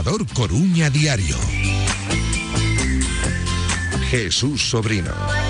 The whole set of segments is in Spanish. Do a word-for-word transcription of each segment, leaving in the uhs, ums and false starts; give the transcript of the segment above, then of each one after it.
Marcador Coruña Diario. Jesús Sobrino.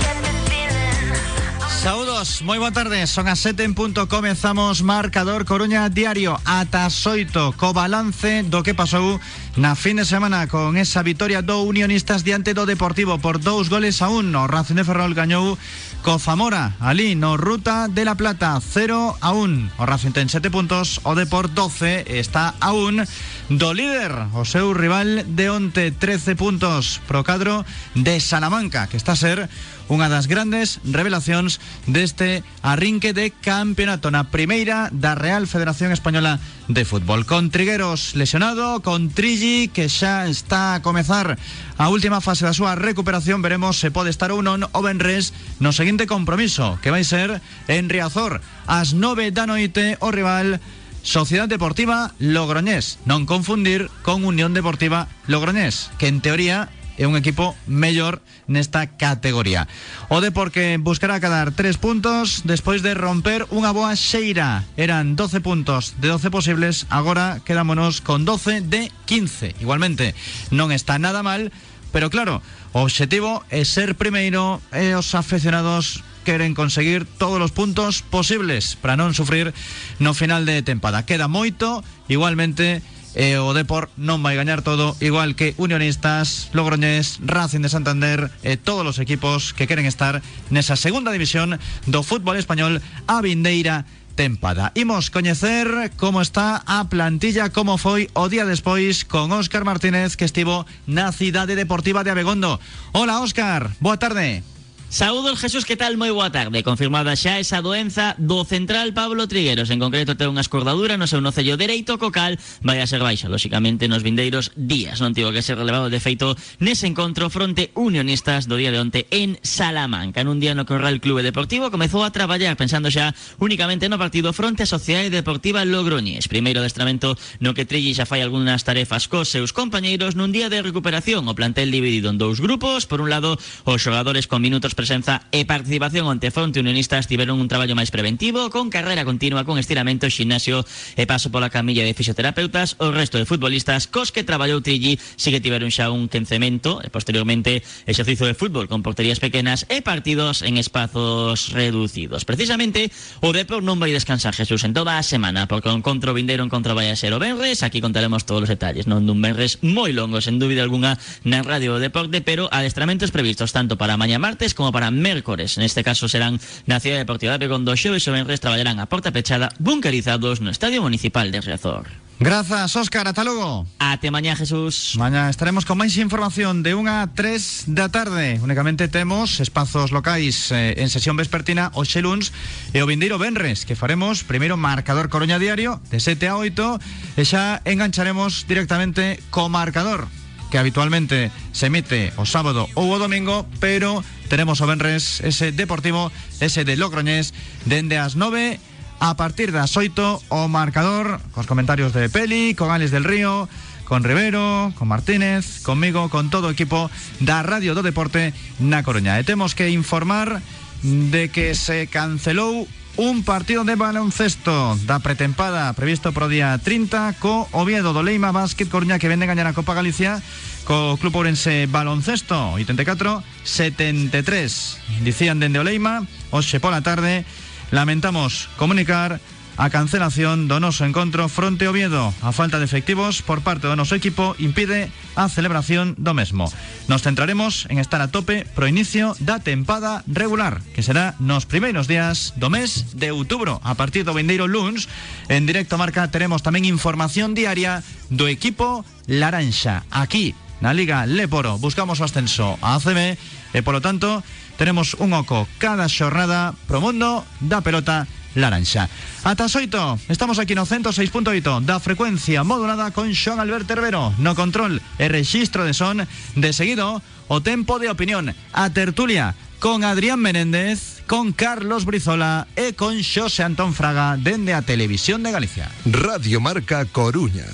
Saúdos, moi boa tarde. Son as sete en punto, comezamos Marcador Coruña Diario ata as oito co balance do que pasou na fin de semana con esa vitoria do Unionistas diante do Deportivo por dous goles a un. O Racing de Ferrol gañou co Zamora ali no Ruta de la Plata cero a un. O Racing ten sete puntos, o Depor doce, está a un do líder, o seu rival de onte, trece puntos pro cadro de Salamanca, que está a ser unha das grandes revelacións deste arrinque de campeonato na primeira da Real Federación Española de Fútbol. Con Trigueros lesionado, con Trilli que xa está a comezar a última fase da súa recuperación, veremos se pode estar ou non o venres no seguinte compromiso, que vai ser en Riazor ás nove da noite. O rival, Sociedad Deportiva Logroñés, non confundir con Unión Deportiva Logroñés, que en teoría é un equipo mellor nesta categoría. O Depor que buscará cadar tres puntos despois de romper unha boa xeira. Eran doce puntos de doce posibles, agora quedámonos con doce de quince. Igualmente non está nada mal, pero claro, o obxectivo é ser primeiro e os afeccionados queren conseguir todos os puntos posibles para non sufrir no final de tempada. Queda moito, igualmente E o Depor non vai gañar todo, igual que Unionistas, Logroñés, Racing de Santander e todos os equipos que queren estar nesa segunda división do fútbol español a vindeira tempada. Imos coñecer como está a plantilla, como foi o día despois con Óscar Martínez, que estivo na Cidade Deportiva de Abegondo. Hola Óscar, boa tarde. Saúdos, Jesús, que tal? Moi boa tarde. Confirmada xa esa doenza do central Pablo Trigueros. En concreto ten unha escordadura no seu nocello dereito, co cal vai a ser baixa, lóxicamente, nos vindeiros días. Non tivo que ser relevado de feito nese encontro fronte Unionistas do día de onte en Salamanca. Nun día no que o Real Clube Deportivo comezou a traballar pensando xa únicamente no partido fronte a Sociedade Deportiva Logroñés. Primeiro adestramento no que Trilli xa fai algunhas tarefas cos seus compañeiros nun día de recuperación. O plantel dividido en dous grupos. Por un lado, os xogadores con minutos presenza e participación onte fronte Unionistas tiveron un traballo máis preventivo, con carreira continua, con estiramento, ximnasio e paso pola camilla de fisioterapeutas. O resto de futbolistas cos que traballou Trilli si que tiveron xa un quencemento e posteriormente exercicio de fútbol con porterías pequenas e partidos en espazos reducidos. Precisamente o Depor non vai descansar, Jesús, en toda a semana, porque o encontro vindeiro encontro vai a ser o venres. Aquí contaremos todos os detalles, non dun venres moi longo, sen dúbida alguna, na Radio Deporte, pero adestramentos previstos tanto para mañá martes como para mércores. Neste caso serán na Cidade Deportiva de Abegondo. Xoves e venres traballarán a porta pechada, bunkerizados no Estadio Municipal de Riazor. Grazas, Óscar, ata logo. Ate mañá, Jesús. Mañá estaremos con máis información de unha a tres da tarde. Únicamente temos espazos locais eh, en sesión vespertina hoxe luns e o vindeiro venres, que faremos primeiro Marcador Coruña Diario de sete a oito e xa engancharemos directamente co Marcador, que habitualmente se emite o sábado ou o domingo, pero tenemos o venres ese Deportivo, ese de Logroñés, dende as nove a partir das oito, o Marcador, cos comentarios de Peli, con Alex del Río, con Rivero, con Martínez, conmigo, con todo o equipo da Radio do Deporte na Coruña. E temos que informar de que se cancelou un partido de baloncesto da pretempada previsto pro día trinta co Oviedo do Leima Básquet Coruña, que vende gañar a Copa Galicia co Club Ourense Baloncesto oitenta e catro a setenta e tres. Dicían dende o Leima hoxe pola tarde: lamentamos comunicar a cancelación do noso encontro fronte Oviedo. A falta de efectivos por parte do noso equipo impide a celebración do mesmo. Nos centraremos en estar a tope pro inicio da tempada regular, que será nos primeiros días do mes de outubro. A partir do vindeiro luns, en Directo Marca, teremos tamén información diaria do equipo laranxa. Aquí, na Liga Leporo, buscamos o ascenso a A C B e, polo tanto, tenemos un oco cada xornada pro mundo da pelota laranxa. Ata as oito, estamos aquí no ciento seis punto oito da frecuencia modulada con Xoan Alberto Herbero no control e rexistro de son. De seguido, o tempo de opinión, a tertulia con Adrián Menéndez, con Carlos Brizola e con Xosé Antón Fraga dende a Televisión de Galicia. Radio Marca Coruña.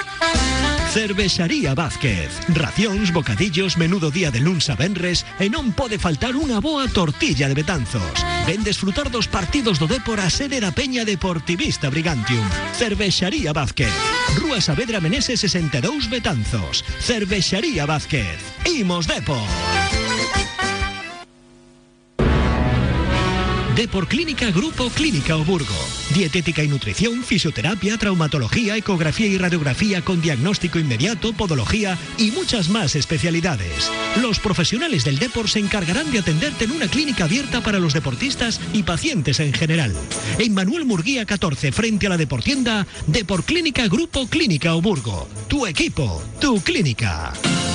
Cervexaría Vázquez. Racións, bocadillos, menudo día de luns a venres e non pode faltar unha boa tortilla de Betanzos. Ven desfrutar dos partidos do Depor a sede da Peña Deportivista Brigantium. Cervexaría Vázquez. Rúa Saavedra Meneses sesenta e dous Betanzos. Cervexaría Vázquez. Imos Depor. Depor Clínica Grupo Clínica O Burgo. Dietética y nutrición, fisioterapia, traumatología, ecografía y radiografía con diagnóstico inmediato, podología y muchas más especialidades. Los profesionales del Depor se encargarán de atenderte en una clínica abierta para los deportistas y pacientes en general. En Manuel Murguía catorce, frente a la Deportienda, Depor Clínica Grupo Clínica O Burgo. Tu equipo, tu clínica.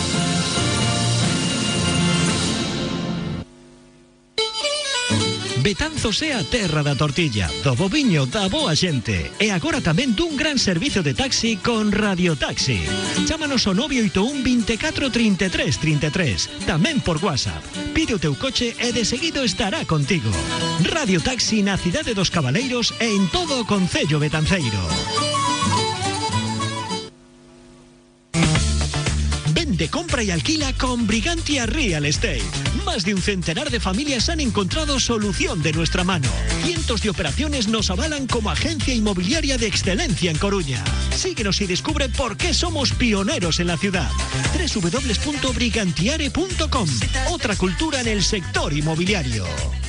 Betanzos é a terra da tortilla, do boviño, da boa xente. E agora tamén dun gran servicio de taxi con Radio Taxi. Chámanos ao nove oito un, veinticuatro, treinta e tres, treinta e tres. Tamén por WhatsApp. Pide o teu coche e de seguido estará contigo. Radio Taxi na cidade dos Cabaleiros e en todo o concello betanceiro. De compra y alquila con Brigantia Real Estate. Más de un centenar de familias han encontrado solución de nuestra mano. Cientos de operaciones nos avalan como agencia inmobiliaria de excelencia en Coruña. Síguenos y descubre por qué somos pioneros en la ciudad. doble u doble u doble u punto brigantiare punto com. Otra cultura en el sector inmobiliario.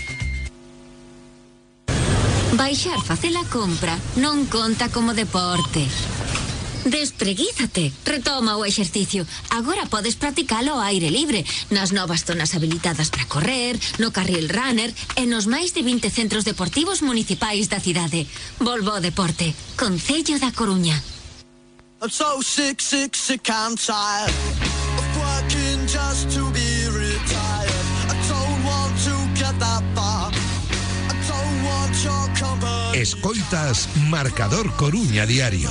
Baixar facer a compra non conta como deporte. Despreguízate, retoma o exercicio. Agora podes practicalo ao aire libre, nas novas zonas habilitadas para correr, no carril runner e nos máis de vinte centros deportivos municipais da cidade. Volvo ao deporte, Concello da Coruña. I'm so sick, sick, sick and tired of working just to be retired. I don't want to get that far. I don't want your company. Escoitas Marcador Coruña Diario.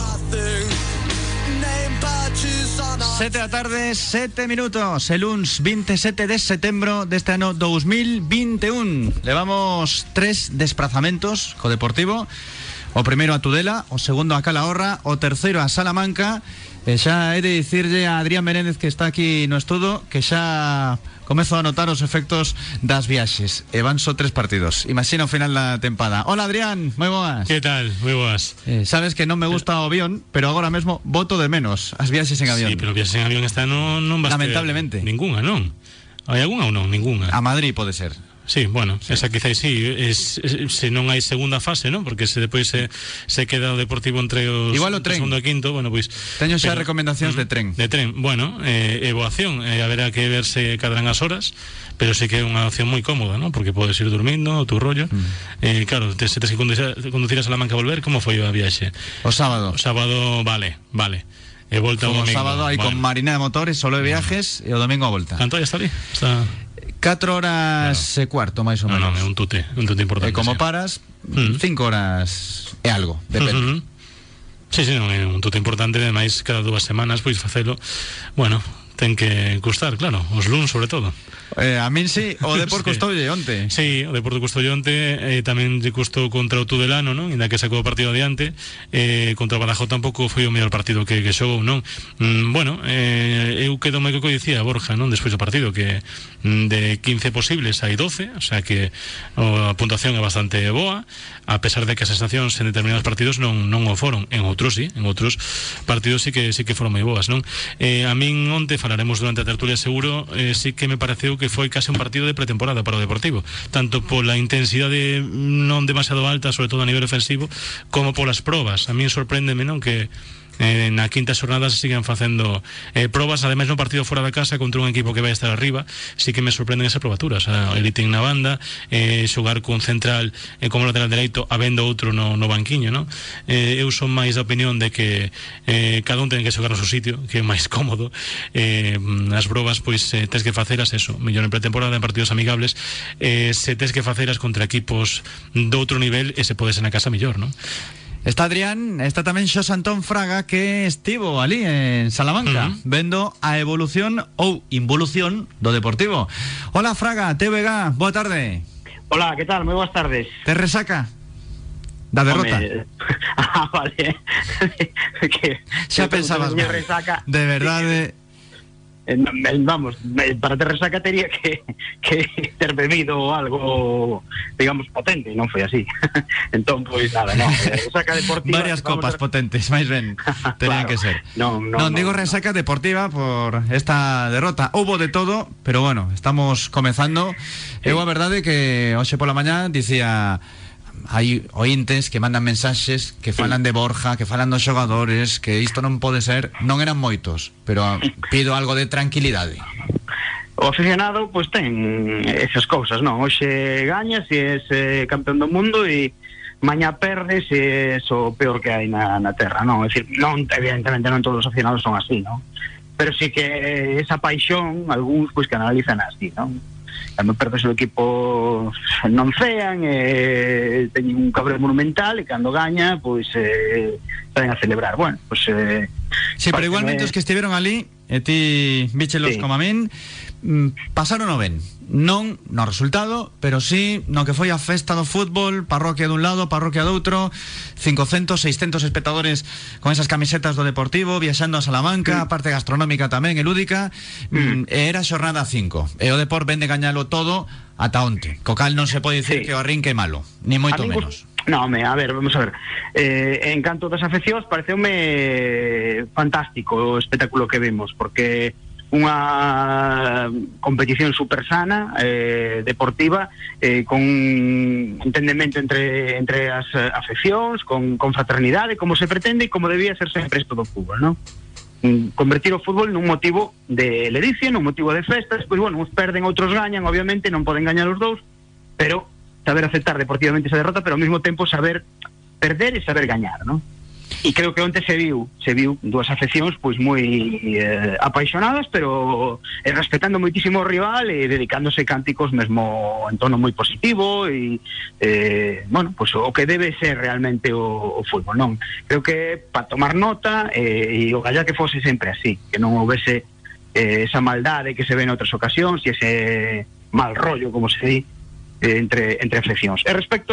Sete da tarde, sete minutos. El lunes veintisiete de setembro deste ano dos mil veintiuno. Levamos tres desplazamentos co Deportivo. O primeiro a Tudela, o segundo a Calahorra, o terceiro a Salamanca. E xa he de dicirlle a Adrián Menéndez, que está aquí no estudo, que xa comezo a notar os efectos das viaxes. E van só tres partidos. Imagina o final da tempada. Hola, Adrián, moi boas. Que tal? Moi boas. Eh, sabes que non me gusta o avión, pero agora mesmo voto de menos as viaxes en avión. Sí, pero viaxes en avión esta non, non vas lamentablemente. Ningunha, non? Hai algunha ou non? Ningunha. A Madrid pode ser. Sí, bueno, sí. Esa quizás sí, es, es, se non hai segunda fase, ¿no? Porque se depois se, se queda o Deportivo entre os igual o tren. Segundo e quinto, bueno, pois teño xa pero, recomendacións de tren. De tren, bueno, eh, é boa opción, eh, haberá que ver se cadran as horas, pero sí que é unha opción moi cómoda, ¿no? Porque podes ir dormindo, o tu rollo. Mm. Eh, claro, te, se tes que conducir, conducir a Salamanca a volver, como foi a viaxe? O sábado. O sábado, vale, vale. E volta o domingo. O sábado hai bueno. con Marina de Motores, solo de viajes, e o domingo a volta. Canto ya está ali? Está... Catro horas e cuarto, máis ou menos. Non, non, é un tute, un tute importante. E como sí. paras, mm. cinco horas e algo, depende. Mm-hmm. Sí, sí, non, é un tute importante, ademais, cada dúas semanas, pois facelo, bueno, ten que custar, claro, os luns sobre todo. Eh, a min sí, o Depor sí. Custoulle onte. Sí, o Depor custoulle onte, eh, tamén lle custou contra o Tudelano, non? Inda que sacou o partido adiante, eh, contra o Badajoz tampouco foi o mellor partido que, que xogou, non? Mm, bueno, eh, eu quedo moi co que dicía Borja, non? Despois do partido, que mm, de quince posibles hai doce, o sea que o, a puntuación é bastante boa, a pesar de que as sensacións en determinados partidos non, non o foron, en outros sí, en outros partidos sí que sí que foron moi boas, non? Eh, a min onte falaremos durante a tertulia seguro, eh, sí que me pareceu que foi case un partido de pretemporada para o Deportivo, tanto pola intensidade non demasiado alta, sobre todo a nivel ofensivo, como polas probas. A min sorpréndeme, non, que eh, na quinta xornada se sigan facendo eh, probas, ademais no partido fora da casa contra un equipo que vai estar arriba. Sí que me sorprenden esas probaturas, a Elitín na banda, eh, xogar cun central eh, como lateral dereito, habendo outro no, no banquiño, non? Eh, eu son máis da opinión de que eh, cada un ten que xogar no seu sitio, que é máis cómodo. Eh, as probas, pois, eh, tes que faceras eso, mellor en pretemporada, en partidos amigables, eh, se tes que faceras contra equipos de outro nivel, e se pode ser na casa mellor, non? Está Adrián, está tamén Xos Antón Fraga, que estivo ali en Salamanca, uh-huh. vendo a evolución ou involución do Deportivo. Hola Fraga, T V G, boa tarde. Hola, que tal? Moi boas tardes. Te resaca da derrota? Home... ah, vale. que... Xa pensabas, resaca... de verdade... eh, vamos, para ter resaca tería que, que ter bebido algo, digamos, potente, non foi así. Entón, pois nada, non, resaca deportiva. Varias copas a... potentes, máis ben, tenían claro, que ser. Non, non, non, digo non, resaca non. deportiva por esta derrota. Hubo de todo, pero bueno, estamos comezando. Sí. Eu a verdade que hoxe pola mañá dicía... Hai ointes que mandan mensaxes que falan de Borja, que falan dos xogadores, que isto non pode ser, non eran moitos, pero pido algo de tranquilidade. O aficionado pois ten esas cousas, non? Hoxe gañas e es eh, campeón do mundo e mañá perdes e é o peor que hai na, na terra, non? É dicir, non, evidentemente non todos os aficionados son así, non? Pero sí que esa paixón, algúns pois que analizan así, non? Cando perdes o equipo non cean, eh, teñen un cabreo monumental e cando gaña, pois eh, saen a celebrar. Bueno, pois eh, sí, pero igualmente os que estiveron ali, e ti bichelos sí. como a min, pasaron o ben. Non no resultado, pero sí no que foi a festa do fútbol, parroquia dun lado, parroquia do outro, cincocentos, seiscentos espectadores con esas camisetas do Deportivo, viaxando a Salamanca, mm. a parte gastronómica tamén, e lúdica, mm. e era xornada cinco. E o Depor vende gañalo todo ata onte. Co cal non se pode dicir sí. que o arrinque é malo, ni moito menos. No, me, a ver, vamos a ver. Eh, en canto das afeccións, pareceume fantástico o espectáculo que vimos, porque unha competición super sana, eh, deportiva, eh, con entendemento entre entre as afeccións, con, con fraternidade, como se pretende e como debía ser sempre isto do fútbol, non? Convertir o fútbol nun motivo de ledicia, nun motivo de festas, pois bueno, uns perden, outros gañan, obviamente non poden gañar os dous, pero saber aceptar deportivamente esa derrota, pero ao mesmo tempo saber perder e saber gañar, non? E creo que onte se viu, se viu dúas afeccións pois moi eh, apaixonadas, pero eh, respetando moitísimo o rival e dedicándose cánticos mesmo en tono moi positivo e eh, bueno, pois o que debe ser realmente o, o fútbol, non? Creo que para tomar nota eh, e ojalá que fose sempre así, que non houvese eh, esa maldade que se ve en outras ocasións e ese mal rollo, como se di, eh, entre, entre afeccións. E respecto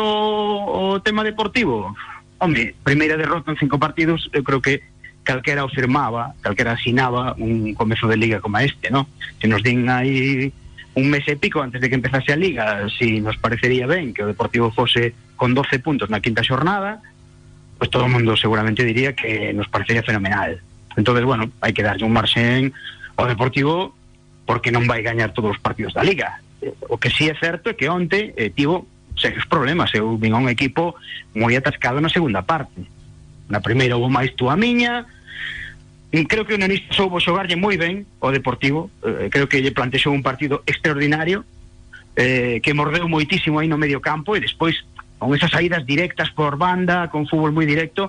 ao tema deportivo, home, primeira derrota en cinco partidos, eu creo que calquera o firmaba, calquera asinaba un comezo de liga como este, ¿no? Se nos din aí un mes e pico antes de que empezase a liga, si nos parecería ben que o Deportivo fose con doce puntos na quinta xornada, pues todo o mundo seguramente diría que nos parecería fenomenal. Entonces, bueno, hai que darlle un marxen ao Deportivo porque non vai gañar todos os partidos da liga. O que sí é certo é que onte eh, tivo serios problemas. Eu vin a un equipo moi atascado na segunda parte. Na primeira houve máis tú a miña. Creo que o Unionistas soubo xogarlle moi ben o Deportivo. Eh, creo que lle plantexou un partido extraordinario, eh, que mordeu moitísimo aí no medio campo, e despois con esas saídas directas por banda, con fútbol moi directo,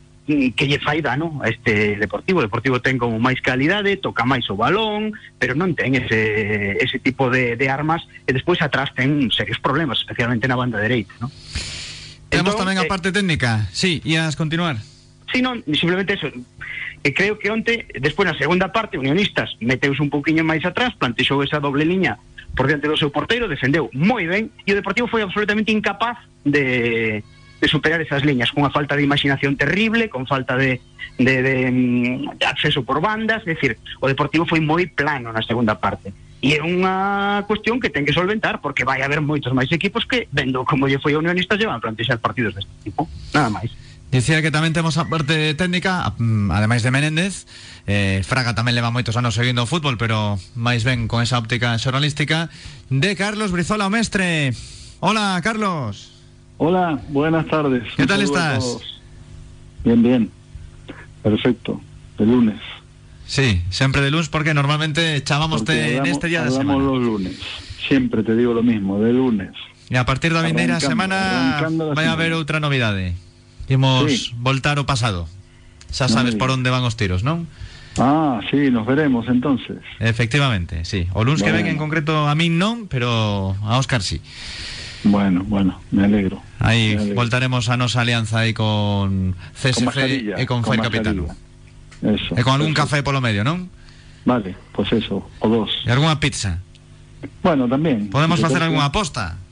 que lle fai dano a este Deportivo. O Deportivo ten como máis calidade, toca máis o balón, pero non ten ese, ese tipo de, de armas, e despois atrás ten serios problemas, especialmente na banda dereita, ¿no? Temos tamén a parte técnica. Sí, ias continuar. Sí, non, simplemente eso. E creo que onte, despois na segunda parte, Unionistas meteuse un pouquiño máis atrás, plantexou esa doble liña por diante do seu porteiro, defendeu moi ben, e o Deportivo foi absolutamente incapaz de... de superar esas liñas, con unha falta de imaginación terrible, con falta de, de, de, de acceso por bandas. É dicir, o Deportivo foi moi plano na segunda parte, e é unha cuestión que ten que solventar, porque vai haber moitos máis equipos que, vendo como lle foi a Unionistas, llevan a plantexar partidos deste tipo, nada máis. Dicía que tamén temos a parte técnica, ademais de Menéndez, eh, Fraga tamén leva moitos anos seguindo o fútbol, pero máis ben con esa óptica xornalística, de Carlos Brizola, o mestre. Hola, Carlos. Hola, buenas tardes. ¿Qué tal estás? Bien, bien. Perfecto. De lunes. Sí, sempre de lunes, porque normalmente chamámoste en este día de semana. Hablamos los lunes. Siempre te digo lo mismo, de lunes. E a partir da vindeira semana vai a haber outra novidade. Imos sí. voltar ao pasado. Xa sabes no por onde van os tiros, non? Ah, sí, nos veremos entonces. Efectivamente, sí. O lunes bueno. que ven en concreto a min non, pero a Óscar sí. Bueno, bueno, me alegro. Aí me alegro. Voltaremos a nosa alianza aí con C S C e con, con Fair Capitano. Eso. E con algún eso. café polo medio, non? Vale, pues eso, o dos. E algunha pizza. Bueno, tamén. Podemos facer algunha aposta.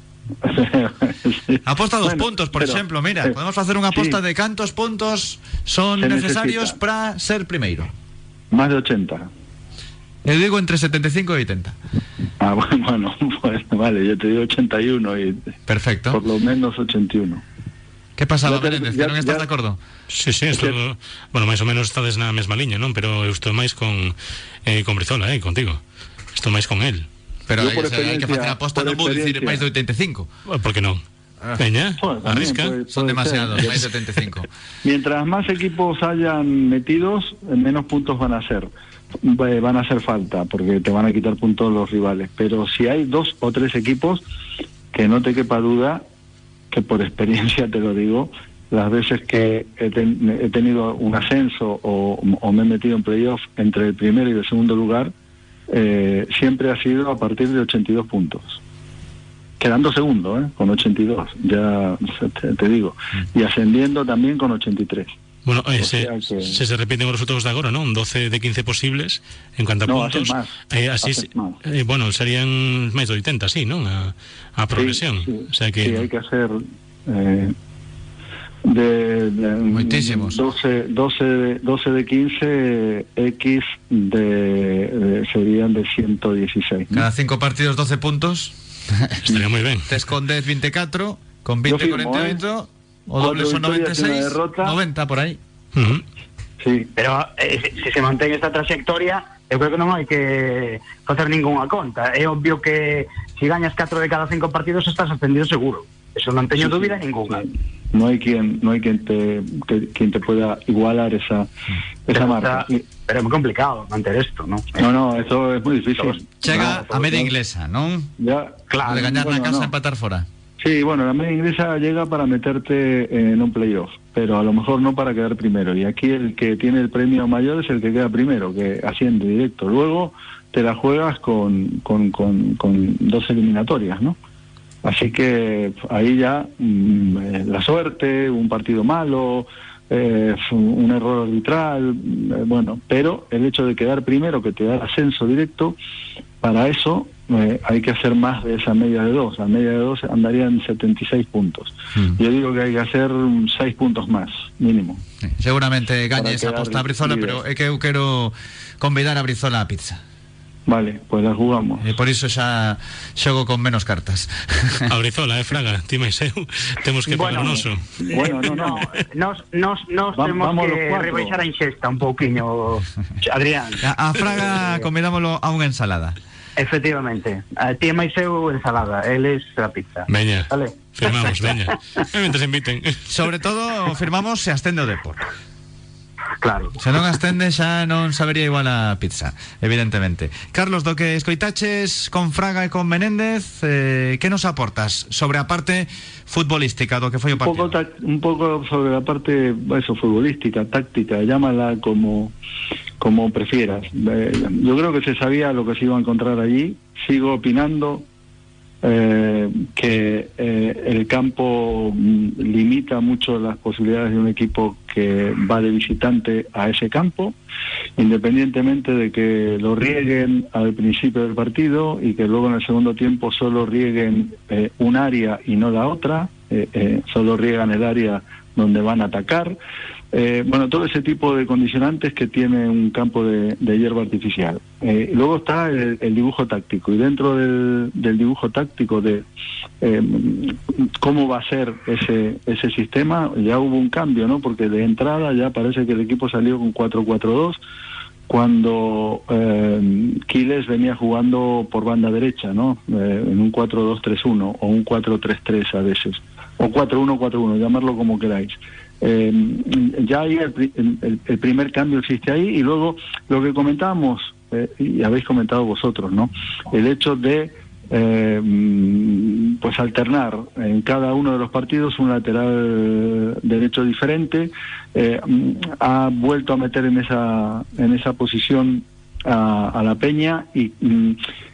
Sí. Aposta dos bueno, puntos, por pero, exemplo, mira, eh, podemos facer unha aposta sí. de cantos puntos son necesarios para ser primeiro. Más de ochenta. Yo digo entre setenta y cinco y ochenta. Ah, bueno, bueno, vale, yo te digo ochenta y uno y... Perfecto. Por lo menos ochenta y uno. ¿Qué pasaba, Ya te- Menéndez? ya- Que non estás ya- de acordo? Sí, sí, esto, bueno, máis ou menos estades na mesma liña, non? Pero eu estou máis con eh, con Brizola, eh, contigo. Estou máis con él. Pero Yo hai, por hai que facer experiencia- aposta, por non vou dicir experiencia. máis de oitenta y cinco. Por que non? Ah. Veña, Bueno, también arrisca. puede- Son puede demasiados, ser. máis de setenta y cinco. Mientras más equipos hayan metidos, menos puntos van a ser. Eh, Van a hacer falta, porque te van a quitar puntos los rivales. Pero si hay dos o tres equipos, que no te quepa duda, que por experiencia te lo digo, las veces que he, ten- he tenido un ascenso o, o me he metido en playoff entre el primero y el segundo lugar, eh, siempre ha sido a partir de ochenta y dos puntos. Quedando segundo, ¿eh? Con ochenta y dos, ya te, te digo. Y ascendiendo también con ochenta y tres. Bueno, eh, O se, sea que- se se repiten os resultados de agora, non? doce de quince posibles en cuanto a No, puntos. hacen más, Eh, así hacen se- más. eh, bueno, serían máis de oitenta, sí, non? A, a progresión. Sí, sí, o sea que sí, hay que hacer eh, de, de Moitísimos. doce, doce, doce de quince, X de, de- serían de ciento dieciséis, ¿no? Cada cinco partidos, doce puntos. estaría moi ben. Te escondes veinticuatro, con Yo veinte, firmo, cuarenta y ocho, o doble son Cuatro noventa y victorias y una seis, derrota. noventa por ahí. Ujú. Sí, Pero eh, si, si se mantén esta trayectoria, eu creo que non hai que facer ningunha conta. É obvio que si gañas catro de cada cinco partidos estás ascendido seguro. Eso non teño dúbida ningunha. no hay quien no hay quien te, te- quien te pueda igualar esa esa Pero, marca. está- pero é moi complicado manter isto, ¿no? No, no, eso es muy difícil. Chega No, a media no, inglesa, non? Ya, De gañar bueno, na casa, no. empatar fora. Sí, bueno, la media inglesa llega para meterte en un playoff, pero a lo mejor no para quedar primero. Y aquí el que tiene el premio mayor es el que queda primero, que asciende directo. Luego te la juegas con, con, con, con dos eliminatorias, ¿no? Así que ahí ya mm, eh, la suerte, un partido malo, eh, un error arbitral, eh, bueno, pero el hecho de quedar primero, que te da el ascenso directo, para eso eh, hay que hacer más de esa media de dos. La media de dos andaría en setenta y seis puntos. Mm. Yo digo que hay que hacer mm, seis puntos más, mínimo. Sí, seguramente Para gañe esa quedar aposta a Brizola, líder. pero é que eu quero convidar a Brizola a pizza. Vale, pues la jugamos. E por iso xa xogo con menos cartas. A Brizola, eh, Fraga, ti máis eu, temos que pagar o Bueno, noso. Bueno, no, no. Nos, nos, nos Va- temos vamos los que cuatro. rebaixar a inxesta un pouquiño, Adrián. A, a Fraga convidámoslo a unha ensalada. Efectivamente. A ti e máis eu ensalada, eles a pizza. Veña, Vale. firmamos, veña. E mentres inviten. Sobre todo, firmamos se ascende o Depor. Claro. Se non ascende xa non sabería igual a pizza, evidentemente. Carlos, do que escoitaches con Fraga e con Menéndez, eh, que nos aportas sobre a parte futbolística do que foi o Un poco, partido? tac- un poco sobre la parte eso, futbolística, táctica, llámala como, como prefieras. Eh, yo creo que se sabía lo que se iba a encontrar allí. Sigo opinando eh, que eh, el campo mm, limita mucho las posibilidades de un equipo que va de visitante a ese campo, independientemente de que lo rieguen al principio del partido y que luego en el segundo tiempo solo rieguen eh, un área y no la otra, eh, eh, solo riegan el área donde van a atacar. Eh, bueno, todo ese tipo de condicionantes que tiene un campo de, de hierba artificial. Eh, luego está el, el dibujo táctico, y dentro del, del dibujo táctico de eh, cómo va a ser ese, ese sistema, ya hubo un cambio, ¿no? Porque de entrada ya parece que el equipo salió con cuatro cuatro dos, cuando eh, Quiles venía jugando por banda derecha, ¿no? Eh, en un cuatro dos tres uno o un cuatro tres tres a veces, o cuatro uno cuatro uno, llamarlo como queráis. Eh, ya ahí el, pri- el, el primer cambio existe ahí, y luego lo que comentábamos, eh, y habéis comentado vosotros, ¿no? El hecho de eh, mm, pues alternar en cada uno de los partidos un lateral derecho diferente. Eh, mm, ha vuelto a meter en esa en esa posición a, a la Peña, y mm,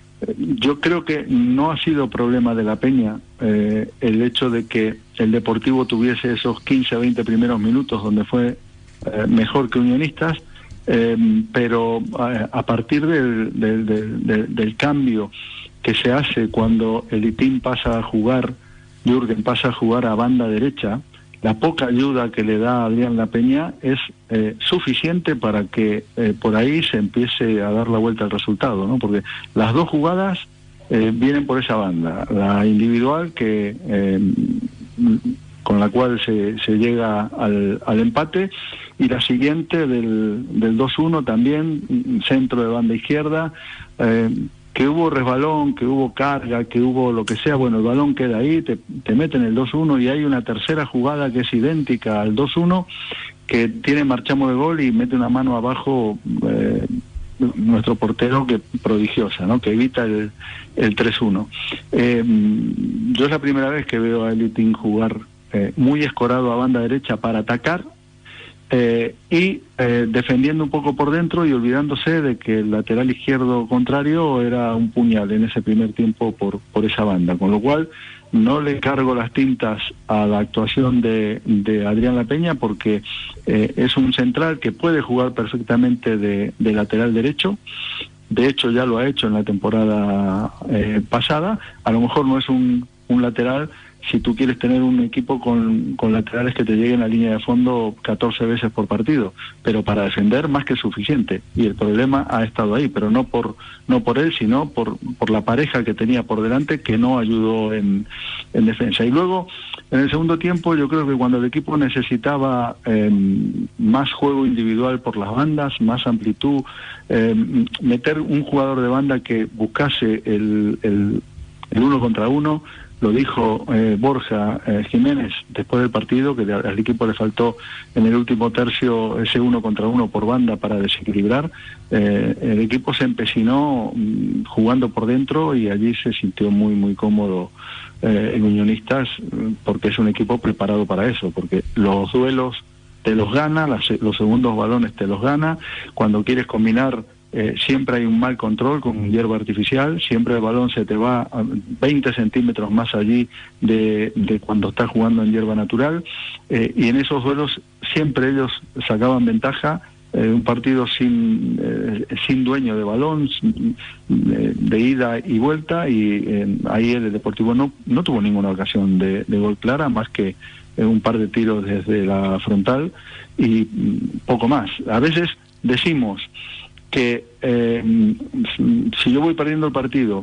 yo creo que no ha sido problema de la Peña eh, el hecho de que el Deportivo tuviese esos quince a veinte primeros minutos donde fue eh, mejor que Unionistas, eh, pero a, a partir del, del, del, del, del cambio que se hace cuando el Itín pasa a jugar, Jürgen pasa a jugar a banda derecha, la poca ayuda que le da Adrián La Peña es eh, suficiente para que eh, por ahí se empiece a dar la vuelta al resultado, ¿no? Porque las dos jugadas eh, vienen por esa banda, la individual que eh, con la cual se, se llega al, al empate, y la siguiente del, del dos uno también, centro de banda izquierda, eh, que hubo resbalón, que hubo carga, que hubo lo que sea, bueno, el balón queda ahí, te, te meten el dos uno, y hay una tercera jugada que es idéntica al dos uno, que tiene marchamo de gol y mete una mano abajo eh, nuestro portero, que prodigiosa, ¿no? Que evita el, el tres uno. Eh, yo es la primera vez que veo a Elitín jugar eh, muy escorado a banda derecha para atacar, Eh, y eh, defendiendo un poco por dentro y olvidándose de que el lateral izquierdo contrario era un puñal en ese primer tiempo por, por esa banda, con lo cual no le cargo las tintas a la actuación de, de Adrián La Peña, porque eh, es un central que puede jugar perfectamente de, de lateral derecho. De hecho ya lo ha hecho en la temporada eh, pasada. A lo mejor no es un, un lateral si tú quieres tener un equipo con, con laterales que te lleguen a línea de fondo catorce veces por partido, pero para defender más que suficiente, y el problema ha estado ahí, pero no por no por él, sino por, por la pareja que tenía por delante, que no ayudó en, en defensa. Y luego, en el segundo tiempo, yo creo que cuando el equipo necesitaba eh, más juego individual por las bandas, más amplitud, eh, meter un jugador de banda que buscase el, el, el uno contra uno. Lo dijo eh, Borja eh, Jiménez después del partido, que al equipo le faltó en el último tercio ese uno contra uno por banda para desequilibrar. Eh, el equipo se empecinó mmm, jugando por dentro, y allí se sintió muy, muy cómodo eh, en Unionistas, porque es un equipo preparado para eso, porque los duelos te los gana, las, los segundos balones te los gana, cuando quieres combinar. Eh, siempre hay un mal control con hierba artificial, siempre el balón se te va a veinte centímetros más allí de, de cuando estás jugando en hierba natural, eh, y en esos duelos siempre ellos sacaban ventaja. Eh, un partido sin eh, sin dueño de balón, sin, de, de ida y vuelta, y eh, ahí el Deportivo no, no tuvo ninguna ocasión de, de gol clara, más que eh, un par de tiros desde la frontal y poco más. A veces decimos que eh, si yo voy perdiendo el partido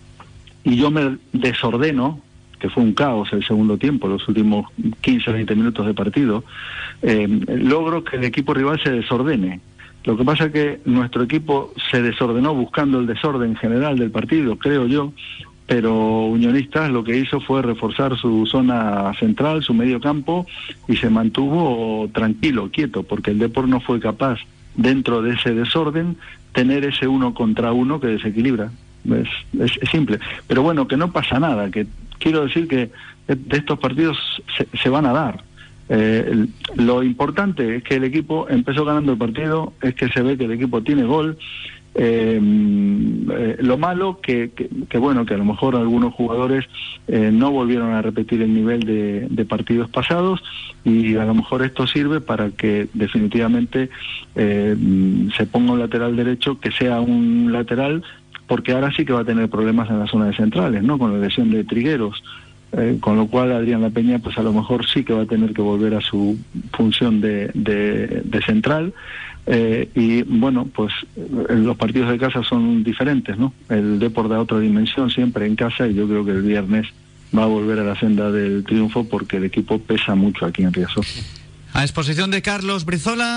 y yo me desordeno, que fue un caos el segundo tiempo, los últimos quince a veinte minutos de partido, eh, logro que el equipo rival se desordene. Lo que pasa es que nuestro equipo se desordenó buscando el desorden general del partido, creo yo, pero Unionistas lo que hizo fue reforzar su zona central, su medio campo, y se mantuvo tranquilo, quieto, porque el Depor no fue capaz, dentro de ese desorden, tener ese uno contra uno que desequilibra. Es, es, es simple. Pero bueno, que no pasa nada, que quiero decir que de estos partidos se, se van a dar. Eh, el, lo importante es que el equipo empezó ganando el partido, es que se ve que el equipo tiene gol. Eh, eh, lo malo que, que, que bueno, que a lo mejor algunos jugadores eh, no volvieron a repetir el nivel de, de partidos pasados, y a lo mejor esto sirve para que definitivamente eh, se ponga un lateral derecho que sea un lateral, porque ahora sí que va a tener problemas en la zona de centrales, ¿no? Con la lesión de Trigueros. Eh, con lo cual Adrián La Peña pues a lo mejor sí que va a tener que volver a su función de, de, de central, eh, y bueno, pues los partidos de casa son diferentes, ¿no? El Depor da otra dimensión siempre en casa, y yo creo que el viernes va a volver a la senda del triunfo, porque el equipo pesa mucho aquí en Riazor. A exposición de Carlos Brizola,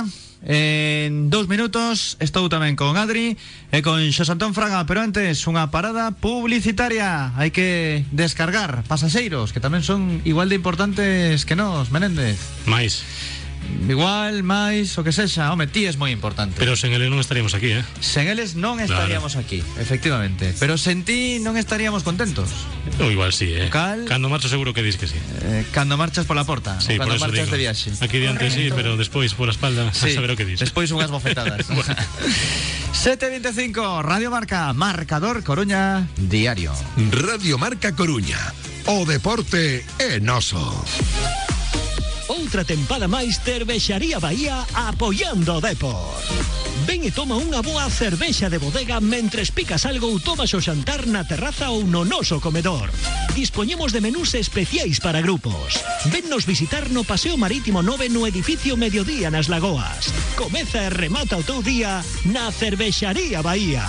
en dos minutos estou tamén con Adri e con Xosé Antón Fraga, pero antes unha parada publicitaria. Hai que descargar pasaxeiros, que tamén son igual de importantes que nós, Menéndez. Mais Igual, máis, o que sexa. Home, ti es moi importante. Pero sen eles non estaríamos aquí, eh? Sen eles non estaríamos claro. aquí, efectivamente. Pero sen ti non estaríamos contentos. O igual sí, eh? Cal... Cando marcho seguro que dis que sí. Eh, cando marchas pola porta, sí, cando por marchas digo. de viaxe. Aquí diante sí, pero despois pola espalda, sí, a saber o que dis. Despois unhas bofetadas. sete veinticinco, Radio Marca, Marcador Coruña Diario. Radio Marca Coruña, o deporte é noso. outra tempada máis Cervexaría Bahía apoiando o Depor. Ven e toma unha boa cervexa de bodega mentres picas algo ou tomas o xantar na terraza ou no noso comedor. Dispoñemos de menús especiais para grupos. Vennos visitar no Paseo Marítimo nove no edificio Mediodía nas Lagoas. Comeza e remata o teu día na Cervexaría Bahía.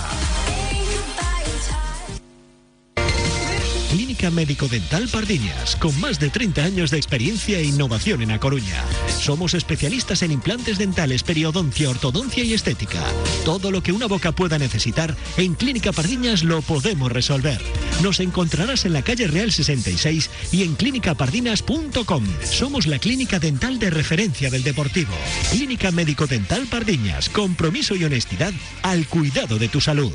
Clínica Médico-Dental Pardiñas, con más de treinta años de experiencia e innovación en A Coruña. Somos especialistas en implantes dentales, periodoncia, ortodoncia y estética. Todo lo que una boca pueda necesitar, en Clínica Pardiñas lo podemos resolver. Nos encontrarás en la calle Real sesenta y seis y en clínica pardinas punto com. Somos la clínica dental de referencia del Deportivo. Clínica Médico-Dental Pardiñas, compromiso y honestidad al cuidado de tu salud.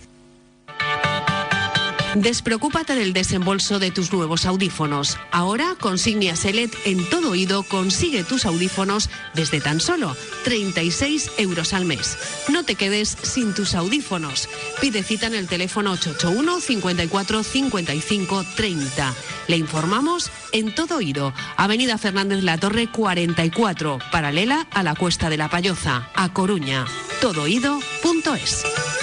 Despreocúpate del desembolso de tus nuevos audífonos. Ahora, con Signia Select en todo oído, consigue tus audífonos desde tan solo treinta y seis euros al mes. No te quedes sin tus audífonos. Pide cita en el teléfono ocho ocho uno, cincuenta y cuatro, cincuenta y cinco, treinta. Le informamos en todo oído. Avenida Fernández La Torre cuarenta y cuatro, paralela a la Cuesta de la Palloza, A Coruña. todo oído punto es.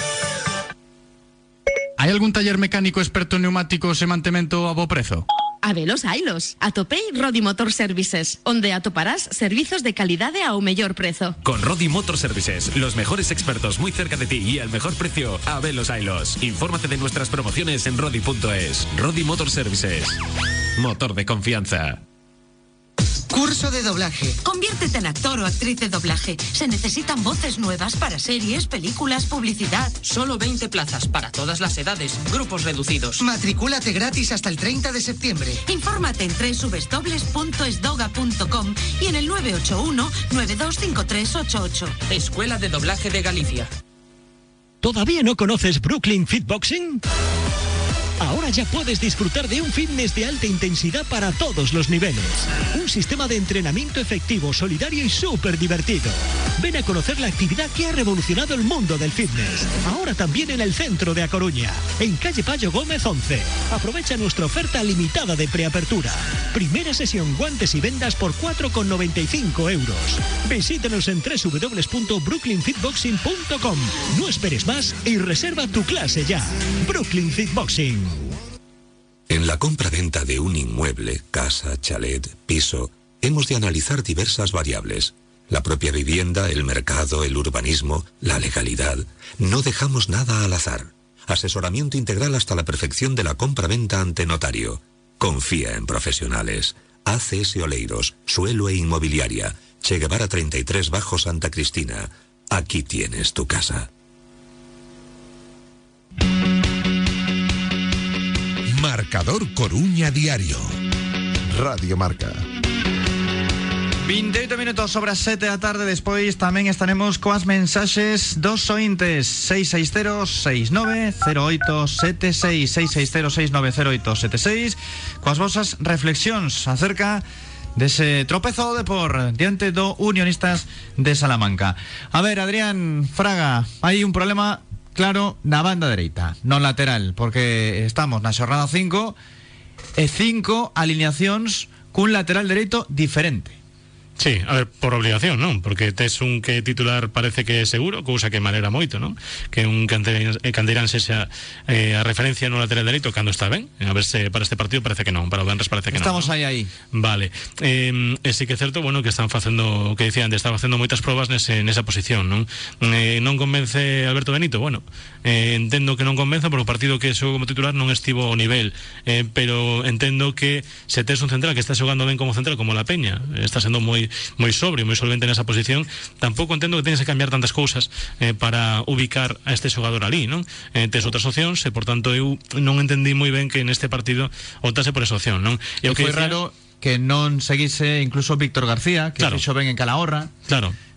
Hai algún taller mecánico experto en neumáticos e mantemento a bo prezo? Habelos hailos. Atopei Rodi Motor Services, onde atoparás servizos de calidade ao mellor prezo. Con Rodi Motor Services, los mejores expertos muy cerca de ti y al mejor precio, habelos hailos. Infórmate de nuestras promociones en rodi punto es. Rodi Motor Services. Motor de confianza. Curso de doblaje. Conviértete en actor o actriz de doblaje. Se necesitan voces nuevas para series, películas, publicidad. Solo veinte plazas para todas las edades. Grupos reducidos. Matricúlate gratis hasta el treinta de septiembre. Infórmate en doble u doble u doble u punto esdoga punto com y en el nueve ocho uno, nueve dos cinco tres ocho ocho. Escuela de Doblaje de Galicia. ¿Todavía no conoces Brooklyn Fitboxing? Ahora ya puedes disfrutar de un fitness de alta intensidad para todos los niveles. Un sistema de entrenamiento efectivo, solidario y súper divertido. Ven a conocer la actividad que ha revolucionado el mundo del fitness. Ahora también en el centro de A Coruña, en calle Payo Gómez once. Aprovecha nuestra oferta limitada de preapertura. Primera sesión guantes y vendas por cuatro con noventa y cinco euros. Visítanos en doble u doble u doble u punto brooklyn fitboxing punto com. No esperes más y reserva tu clase ya. Brooklyn Fitboxing. En la compra-venta de un inmueble, casa, chalet, piso, hemos de analizar diversas variables. La propia vivienda, el mercado, el urbanismo, la legalidad. No dejamos nada al azar. Asesoramiento integral hasta la perfección de la compra-venta ante notario. Confía en profesionales. A C S Oleiros, Suelo e Inmobiliaria. Che Guevara treinta y tres Bajo Santa Cristina. Aquí tienes tu casa. Marcador Coruña Diario. Radio Marca. veinte minutos sobre as sete da tarde. Despois tamén estaremos coas mensaxes dos ointes. seis seis cero, seis nove cero oito sete seis, seis seis cero, seis nove cero oito sete seis, coas vosas reflexións acerca dese tropezo de por diante do Unionistas de Salamanca. A ver, Adrián Fraga, hai un problema claro na banda dereita, no lateral, porque estamos na xornada cinco e cinco alineacións cun lateral dereito diferente. Sí, a ver, por obligación, non? Porque tes un que titular parece que é seguro, cousa que malera moito, non? Que un Candeirán sexa eh, a referencia no lateral dereito cando está ben. A ver se para este partido parece que non, para o Benres parece que non. Estamos ¿no? aí aí. Vale. Eh, e sí que é certo, bueno, que están facendo, que dicían, están facendo moitas probas nese, nesa posición, non? Eh, non convence Alberto Benito, bueno, eh, entendo que non convence porque o partido que xogou como titular non estivo ao nivel, eh, pero entendo que se tes un central que está xogando ben como central, como La Peña, está sendo moi moi sobrio, moi solvente nesa posición, tampouco entendo que tenes que cambiar tantas cousas eh, para ubicar a este xogador ali, non? Eh, tes outras opcións e, por tanto, eu non entendí moi ben que neste partido optase por esa opción, non? E o que foi raro que non seguise incluso Víctor García, que claro. fixo ben en Calahorra. Claro.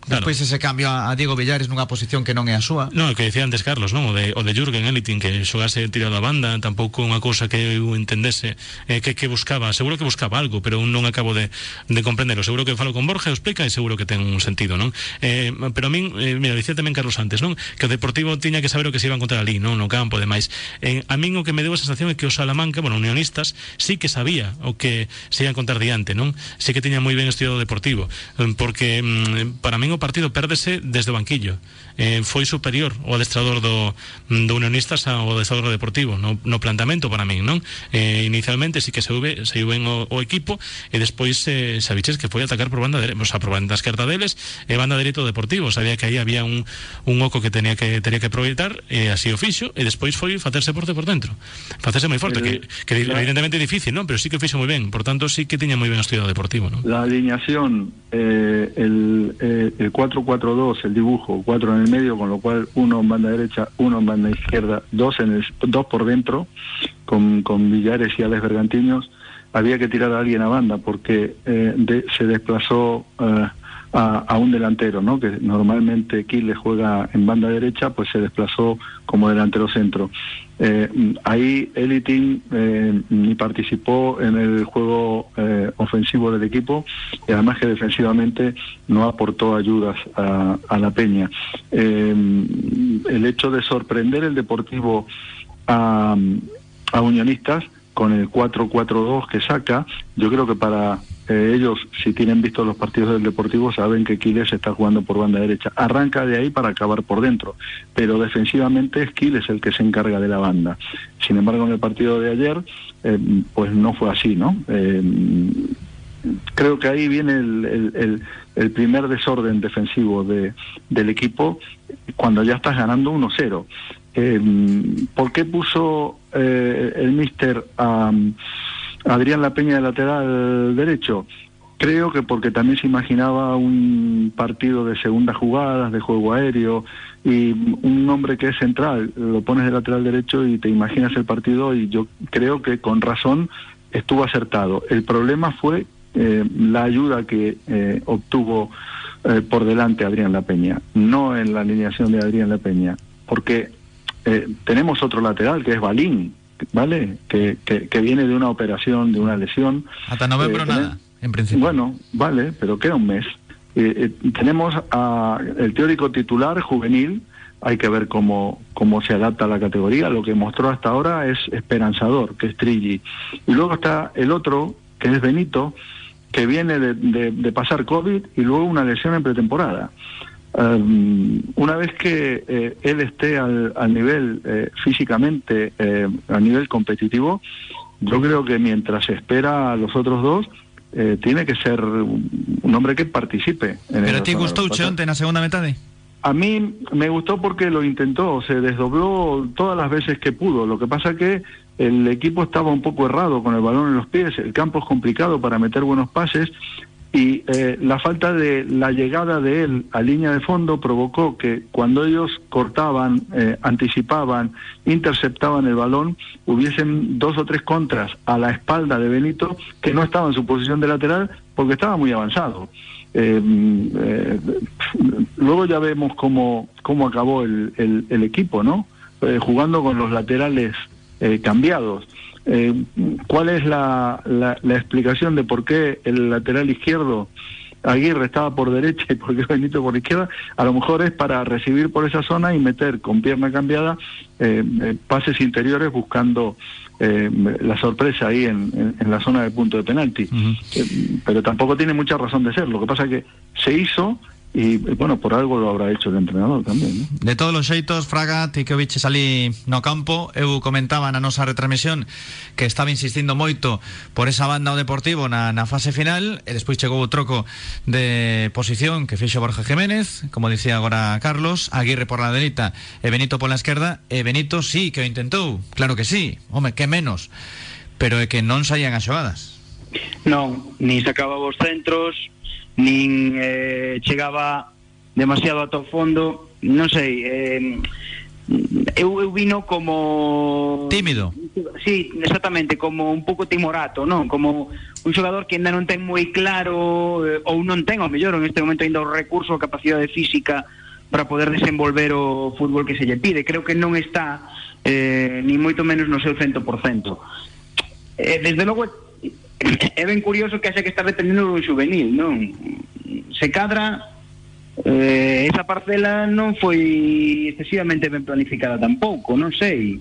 Claro. Despois ese cambio a, a Diego Villares nunha posición que non é a súa. Non, o que decía antes Carlos, non? O de, o de Jürgen Elitin, que xogase tirado a banda, tampouco unha cousa que eu entendese eh, que, que buscaba, seguro que buscaba algo, pero non acabo de, de comprendero. Seguro que falo con Borja, o explica e seguro que ten un sentido, non? Eh, pero a min, eh, mira, dicía tamén Carlos antes, non? Que o Deportivo tiña que saber o que se iba a encontrar ali, non? No campo, demais. Eh, a min o que me deu a sensación é que o Salamanca, bueno, Unionistas, sí que sabía o que se iba a encontrar diante, non? Sí que tiña moi ben estudiado o Deportivo, porque mm, para min o partido pérdese desde o banquillo. Eh, foi superior o adestrador do, do Unionistas ao adestrador do Deportivo no, no plantamento para min, non? Eh, inicialmente sí que se hube, se hube o, o equipo e despois eh, sabiches que foi a atacar por banda derecha, o sea, por banda esquerda deles e banda dereita do Deportivo. Sabía que aí había un, un oco que tenía que tenía que aproveitar e así o fixo e despois foi facerse porte por dentro, facerse moi forte, pero, que, que la, evidentemente é difícil, non? Pero sí que o fixo moi ben, por tanto sí que tiña moi ben estudiado o Deportivo, non? La alineación, eh, el, eh, el cuatro cuatro dos, el dibujo, cuatro en el medio, con lo cual uno en banda derecha, uno en banda izquierda, dos en el, dos por dentro, con, con Villares y Alex Bergantiños. Había que tirar a alguien a banda porque eh, de, se desplazó eh, a, a un delantero, ¿no? Que normalmente Quiles juega en banda derecha, pues se desplazó como delantero centro. Eh, ahí Elitin eh, ni participó en el juego eh, ofensivo del equipo y además que defensivamente no aportó ayudas a, a la Peña. Eh, el hecho de sorprender el Deportivo a, a Unionistas con el cuatro cuatro dos que saca, yo creo que para eh, ellos, si tienen visto los partidos del Deportivo, saben que Quiles está jugando por banda derecha. Arranca de ahí para acabar por dentro, pero defensivamente es Quiles el que se encarga de la banda. Sin embargo, en el partido de ayer, eh, pues no fue así, ¿no? Eh, creo que ahí viene el, el, el, el primer desorden defensivo de, del equipo cuando ya estás ganando uno cero. Eh, ¿Por qué puso eh, el míster a Adrián La Peña de lateral derecho? Creo que porque también se imaginaba un partido de segundas jugadas, de juego aéreo, y un hombre que es central, lo pones de lateral derecho y te imaginas el partido, y yo creo que con razón estuvo acertado. El problema fue eh, la ayuda que eh, obtuvo eh, por delante Adrián La Peña, no en la alineación de Adrián La Peña, porque Eh, tenemos otro lateral que es Balín, ¿vale? Que, que, que viene de una operación, de una lesión. Hasta noviembre eh, nada, en principio. Bueno, vale, pero queda un mes. Eh, eh, tenemos a el teórico titular juvenil, hay que ver cómo, cómo se adapta a la categoría. Lo que mostró hasta ahora es esperanzador, que es Trilli. Y luego está el otro, que es Benito, que viene de, de, de pasar COVID y luego una lesión en pretemporada. Um, una vez que eh, él esté al, al nivel eh, físicamente, eh, a nivel competitivo, yo creo que mientras se espera a los otros dos, eh, tiene que ser un hombre que participe. En ¿Pero a ti gustó Cheonte en la segunda mitad? A mí me gustó porque lo intentó, se desdobló todas las veces que pudo. Lo que pasa que el equipo estaba un poco errado con el balón en los pies, el campo es complicado para meter buenos pases. Y eh, la falta de la llegada de él a línea de fondo provocó que cuando ellos cortaban, eh, anticipaban, interceptaban el balón, hubiesen dos o tres contras a la espalda de Benito que no estaba en su posición de lateral porque estaba muy avanzado. Eh, eh, luego ya vemos cómo, cómo acabó el, el, el equipo, ¿no? Eh, jugando con los laterales eh, cambiados. Eh, ¿Cuál es la, la, la explicación de por qué el lateral izquierdo Aguirre estaba por derecha y por qué Benito por izquierda? A lo mejor es para recibir por esa zona y meter con pierna cambiada eh, eh, pases interiores buscando eh, la sorpresa ahí en, en, en la zona de punto de penalti. Uh-huh. eh, pero tampoco tiene mucha razón de ser. Lo que pasa es que se hizo y, bueno, por algo lo habrá hecho el entrenador tamén, ¿no? De todos os xeitos, Fraga, ti que o viches ali no campo, eu comentaba na nosa retransmisión que estaba insistindo moito por esa banda o Deportivo na, na fase final, e despois chegou o troco de posición que fixo Borja Jiménez, como dicía agora Carlos, Aguirre por la dereita e Benito por la esquerda, e Benito sí que o intentou, claro que sí, home, que menos, pero é que non saían as xogadas. Non, ni sacaba os centros, nin eh, chegaba demasiado ata o fondo, non sei, eh, eu, eu vino como tímido sí, exactamente, como un pouco timorato, non? Como un xogador que ainda non ten moi claro eh, ou non ten, ao mellor, en este momento ainda o recurso, a capacidade física para poder desenvolver o fútbol que se lle pide. Creo que non está eh, ni moito menos no seu cento por cento. Eh, desde logo é ben curioso que haxa que estar deteniendo un juvenil, non? Se cadra eh, esa parcela non foi excesivamente ben planificada tampouco, non sei.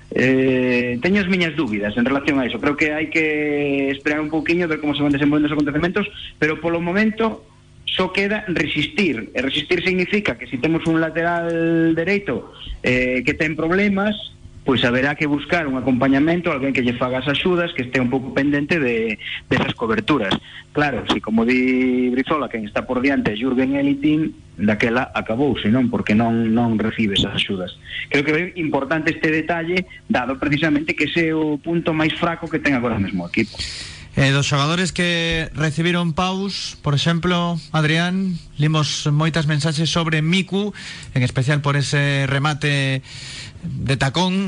Eh, teño as miñas dúbidas en relación a eso. Creo que hai que esperar un pouquiño, ver como se van desenvolvendo os acontecementos, pero polo momento só queda resistir. E resistir significa que se si temos un lateral dereito eh, que ten problemas, pois haberá que buscar un acompañamento, alguén que lle faga as axudas, que este un pouco pendente de desas coberturas. Claro, si como di Brizola, quen está por diante é Jürgen Elitin, daquela acabouse, non? Porque non non recibe esas axudas. Creo que é importante este detalle, dado precisamente que ese é o punto máis fraco que ten agora mesmo o equipo. Eh, dos xogadores que recibiron paus, por exemplo, Adrián, limos moitas mensaxes sobre Miku, en especial por ese remate de tacón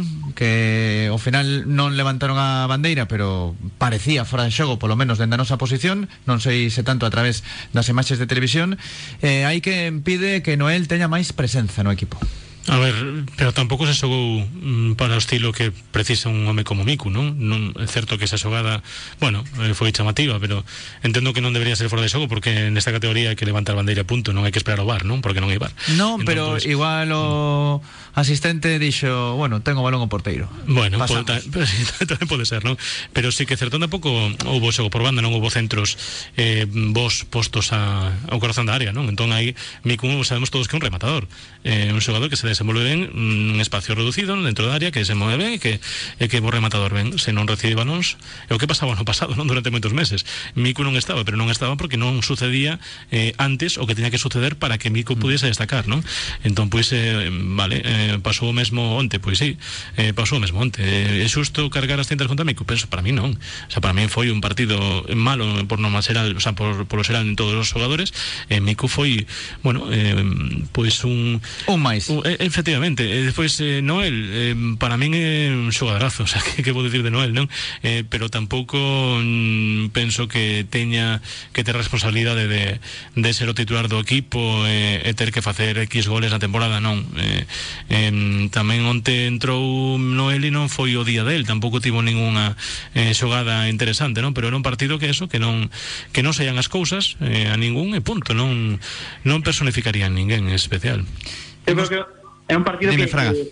que ao final non levantaron a bandeira, pero parecía fora de xogo, polo menos dende a nosa posición, non sei se tanto a través das imaxes de televisión. eh, hai que pide que Noel teña máis presenza no equipo. A ver, pero tampouco se xogou mm, para o estilo que precisa un home como Miku, non? Non é certo que esa xogada, bueno, eh, foi chamativa, pero entendo que non debería ser fora de xogo, porque nesta categoría hai que levantar bandeira a punto, non hai que esperar o V A R, non? Porque non hai V A R. Non, entón, pero pues, igual o asistente dixo, bueno, tengo balón o porteiro. Bueno, pode, pero, sí, tamén pode ser, non? Pero sí que certo tampouco houbo xogo por banda, non houbo centros eh, vos postos a, ao corazón da área, non? Entón aí Miku sabemos todos que é un rematador, eh, un xogador que se desenvolve ben un espacio reducido dentro da área, que se move ben e que, e que bo rematador ben, se non recibe balóns. É o que pasaba no pasado, non? Durante moitos meses Miku non estaba, pero non estaba porque non sucedía eh, antes o que tenía que suceder para que Miku pudiese destacar, non? Entón, pois, eh, vale, eh, pasou o mesmo onte, pois sí, eh, pasou o mesmo onte. É eh, xusto cargar as cintas contra Miku? Penso, para mí non. O sea, para mí foi un partido malo por norma xeral, o sea, por, por lo xeral en todos os xogadores. Eh, Miku foi, bueno, eh, pois un un máis. Un, eh, efectivamente. E despois eh, Noel, eh, para min é un xogadorazo, o sea, que, que vou dicir de Noel, non? Eh, pero tampouco mm, penso que teña que ter responsabilidade de, de ser o titular do equipo eh, e ter que facer X goles na temporada, non. Eh, eh, tamén onte entrou Noel e non foi o día del, tampouco tivo ninguna eh, xogada interesante, non? Pero era un partido que eso, que non que non saían as cousas eh, a ningún e punto, non non personificaría a ninguén en especial. Eu creo que é un partido Dime, que, Fraga. que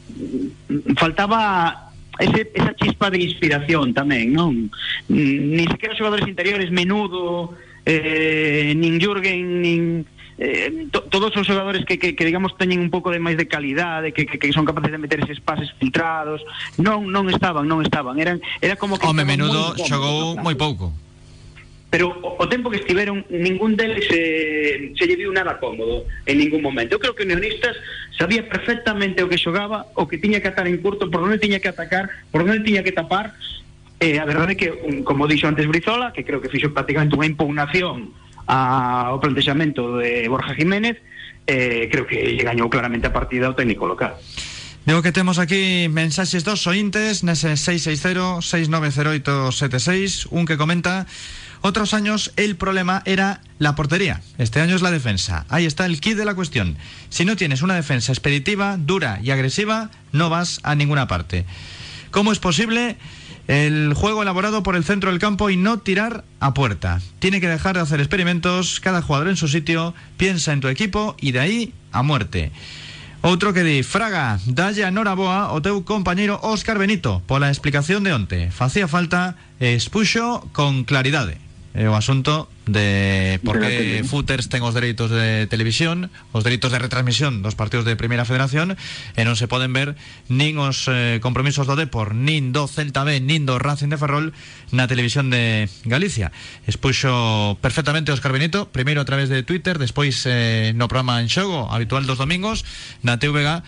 faltaba ese, esa chispa de inspiración tamén, non? Ni sequera os xogadores interiores, Menudo, eh, nin Jürgen, nin eh, to, todos os xogadores que, que, que digamos teñen un pouco de máis de calidade, que, que, que son capaces de meter eses pases filtrados, non non estaban, non estaban, eran era como que Home, Menudo xogou moi pouco. Pero o, o tempo que estiveron ningún deles se, se lle viu nada cómodo en ningún momento. Eu creo que o Unionistas sabía perfectamente o que xogaba, o que tiña que atar en curto, por onde tiña que atacar, por onde tiña que tapar. Eh, a verdade é que, como dixo antes Brizola, que creo que fixo prácticamente unha impugnación ao plantexamento de Borja Jiménez, eh, creo que lle gañou claramente a partida ao técnico local. Digo que temos aquí mensaxes dos ointes nese seis seis cero, seis nove cero oito sete seis, un que comenta: otros años el problema era la portería, este año es la defensa. Ahí está el kit de la cuestión. Si no tienes una defensa expeditiva, dura y agresiva, no vas a ninguna parte. ¿Cómo es posible el juego elaborado por el centro del campo y no tirar a puerta? Tiene que dejar de hacer experimentos, cada jugador en su sitio, piensa en tu equipo y de ahí a muerte. Outro que di: Fraga, dalle a noraboa o teu compañeiro Óscar Benito pola explicación de onte. Facía falta e expuxo con claridade. É o asunto de por que Footers ten os dereitos de televisión, os dereitos de retransmisión dos partidos de Primeira Federación, e non se poden ver nin os eh, compromisos do Depor, nin do Celta B, nin do Racing de Ferrol na televisión de Galicia. Expuxo perfectamente Óscar Benito, primeiro a través de Twitter, despois eh, no programa En Xogo, habitual dos domingos, na T V G,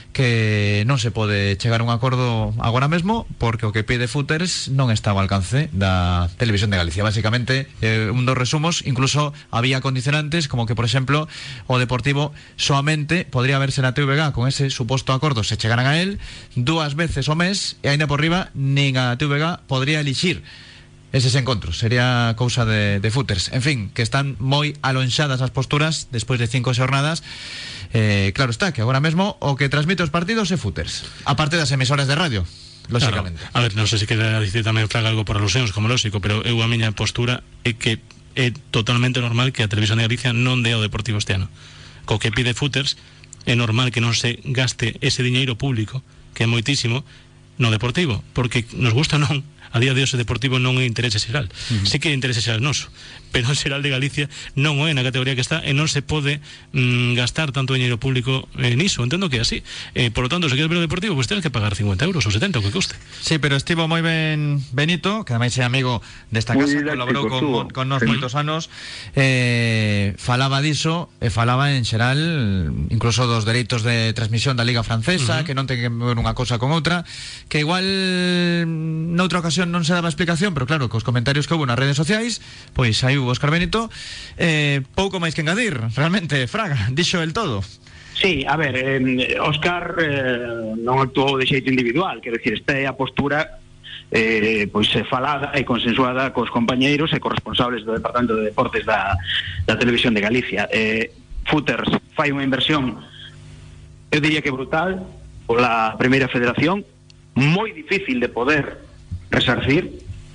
que non se pode chegar a un acordo agora mesmo porque o que pide Footers non está ao alcance da Televisión de Galicia. Básicamente, eh, un dos resumos, incluso había condicionantes como que, por exemplo, o Deportivo soamente podría verse na T V G con ese suposto acordo se chegaran a él dúas veces ao mes e aínda por riba nin a T V G podría elixir eses encontros, sería cousa de, de Footers. En fin, que están moi alonxadas as posturas despois de cinco xornadas. Eh, claro está, que agora mesmo o que transmite os partidos é Footers, aparte das emisoras de radio, lógicamente. Claro. A ver, non sei se queda dicir tamén Fraga algo por alusións, como lógico, pero eu a miña postura é que é totalmente normal que a Televisión de Galicia non dé ao Deportivo este ano. Co que pide Footers é normal que non se gaste ese diñeiro público, que é moitísimo, no Deportivo, porque nos gusta ou non, a día de hoxe o Deportivo non é interese xeral. Uh-huh. Sí que é interese xeral noso, pero o xeral de Galicia non é na categoría que está e non se pode mm, gastar tanto diñeiro público eh, niso, entendo que é así. Eh, por lo tanto, se queres ver o Deportivo, pues tens que pagar cincuenta euros ou setenta, o que custe. Sí, pero estivo moi ben Benito, que ademais é amigo desta casa, colaborou con, con nos sí. moitos anos, eh, falaba diso, e falaba en xeral incluso dos dereitos de transmisión da Liga Francesa, uh-huh. que non ten que ver unha cousa con outra, que igual noutra ocasión non se daba explicación, pero claro, cos comentarios que houve nas redes sociais, pois aí hubo Óscar Benito, eh, pouco máis que engadir, realmente, Fraga, dixo el todo. Sí, a ver, eh, Óscar eh, non actuou de xeito individual, quero dicir, esta é a postura eh, pois falada e consensuada cos compañeiros e corresponsables do Departamento de Deportes da, da Televisión de Galicia. eh, Footers fai unha inversión, eu diría que brutal, pola Primeira Federación, moi difícil de poder resarcir,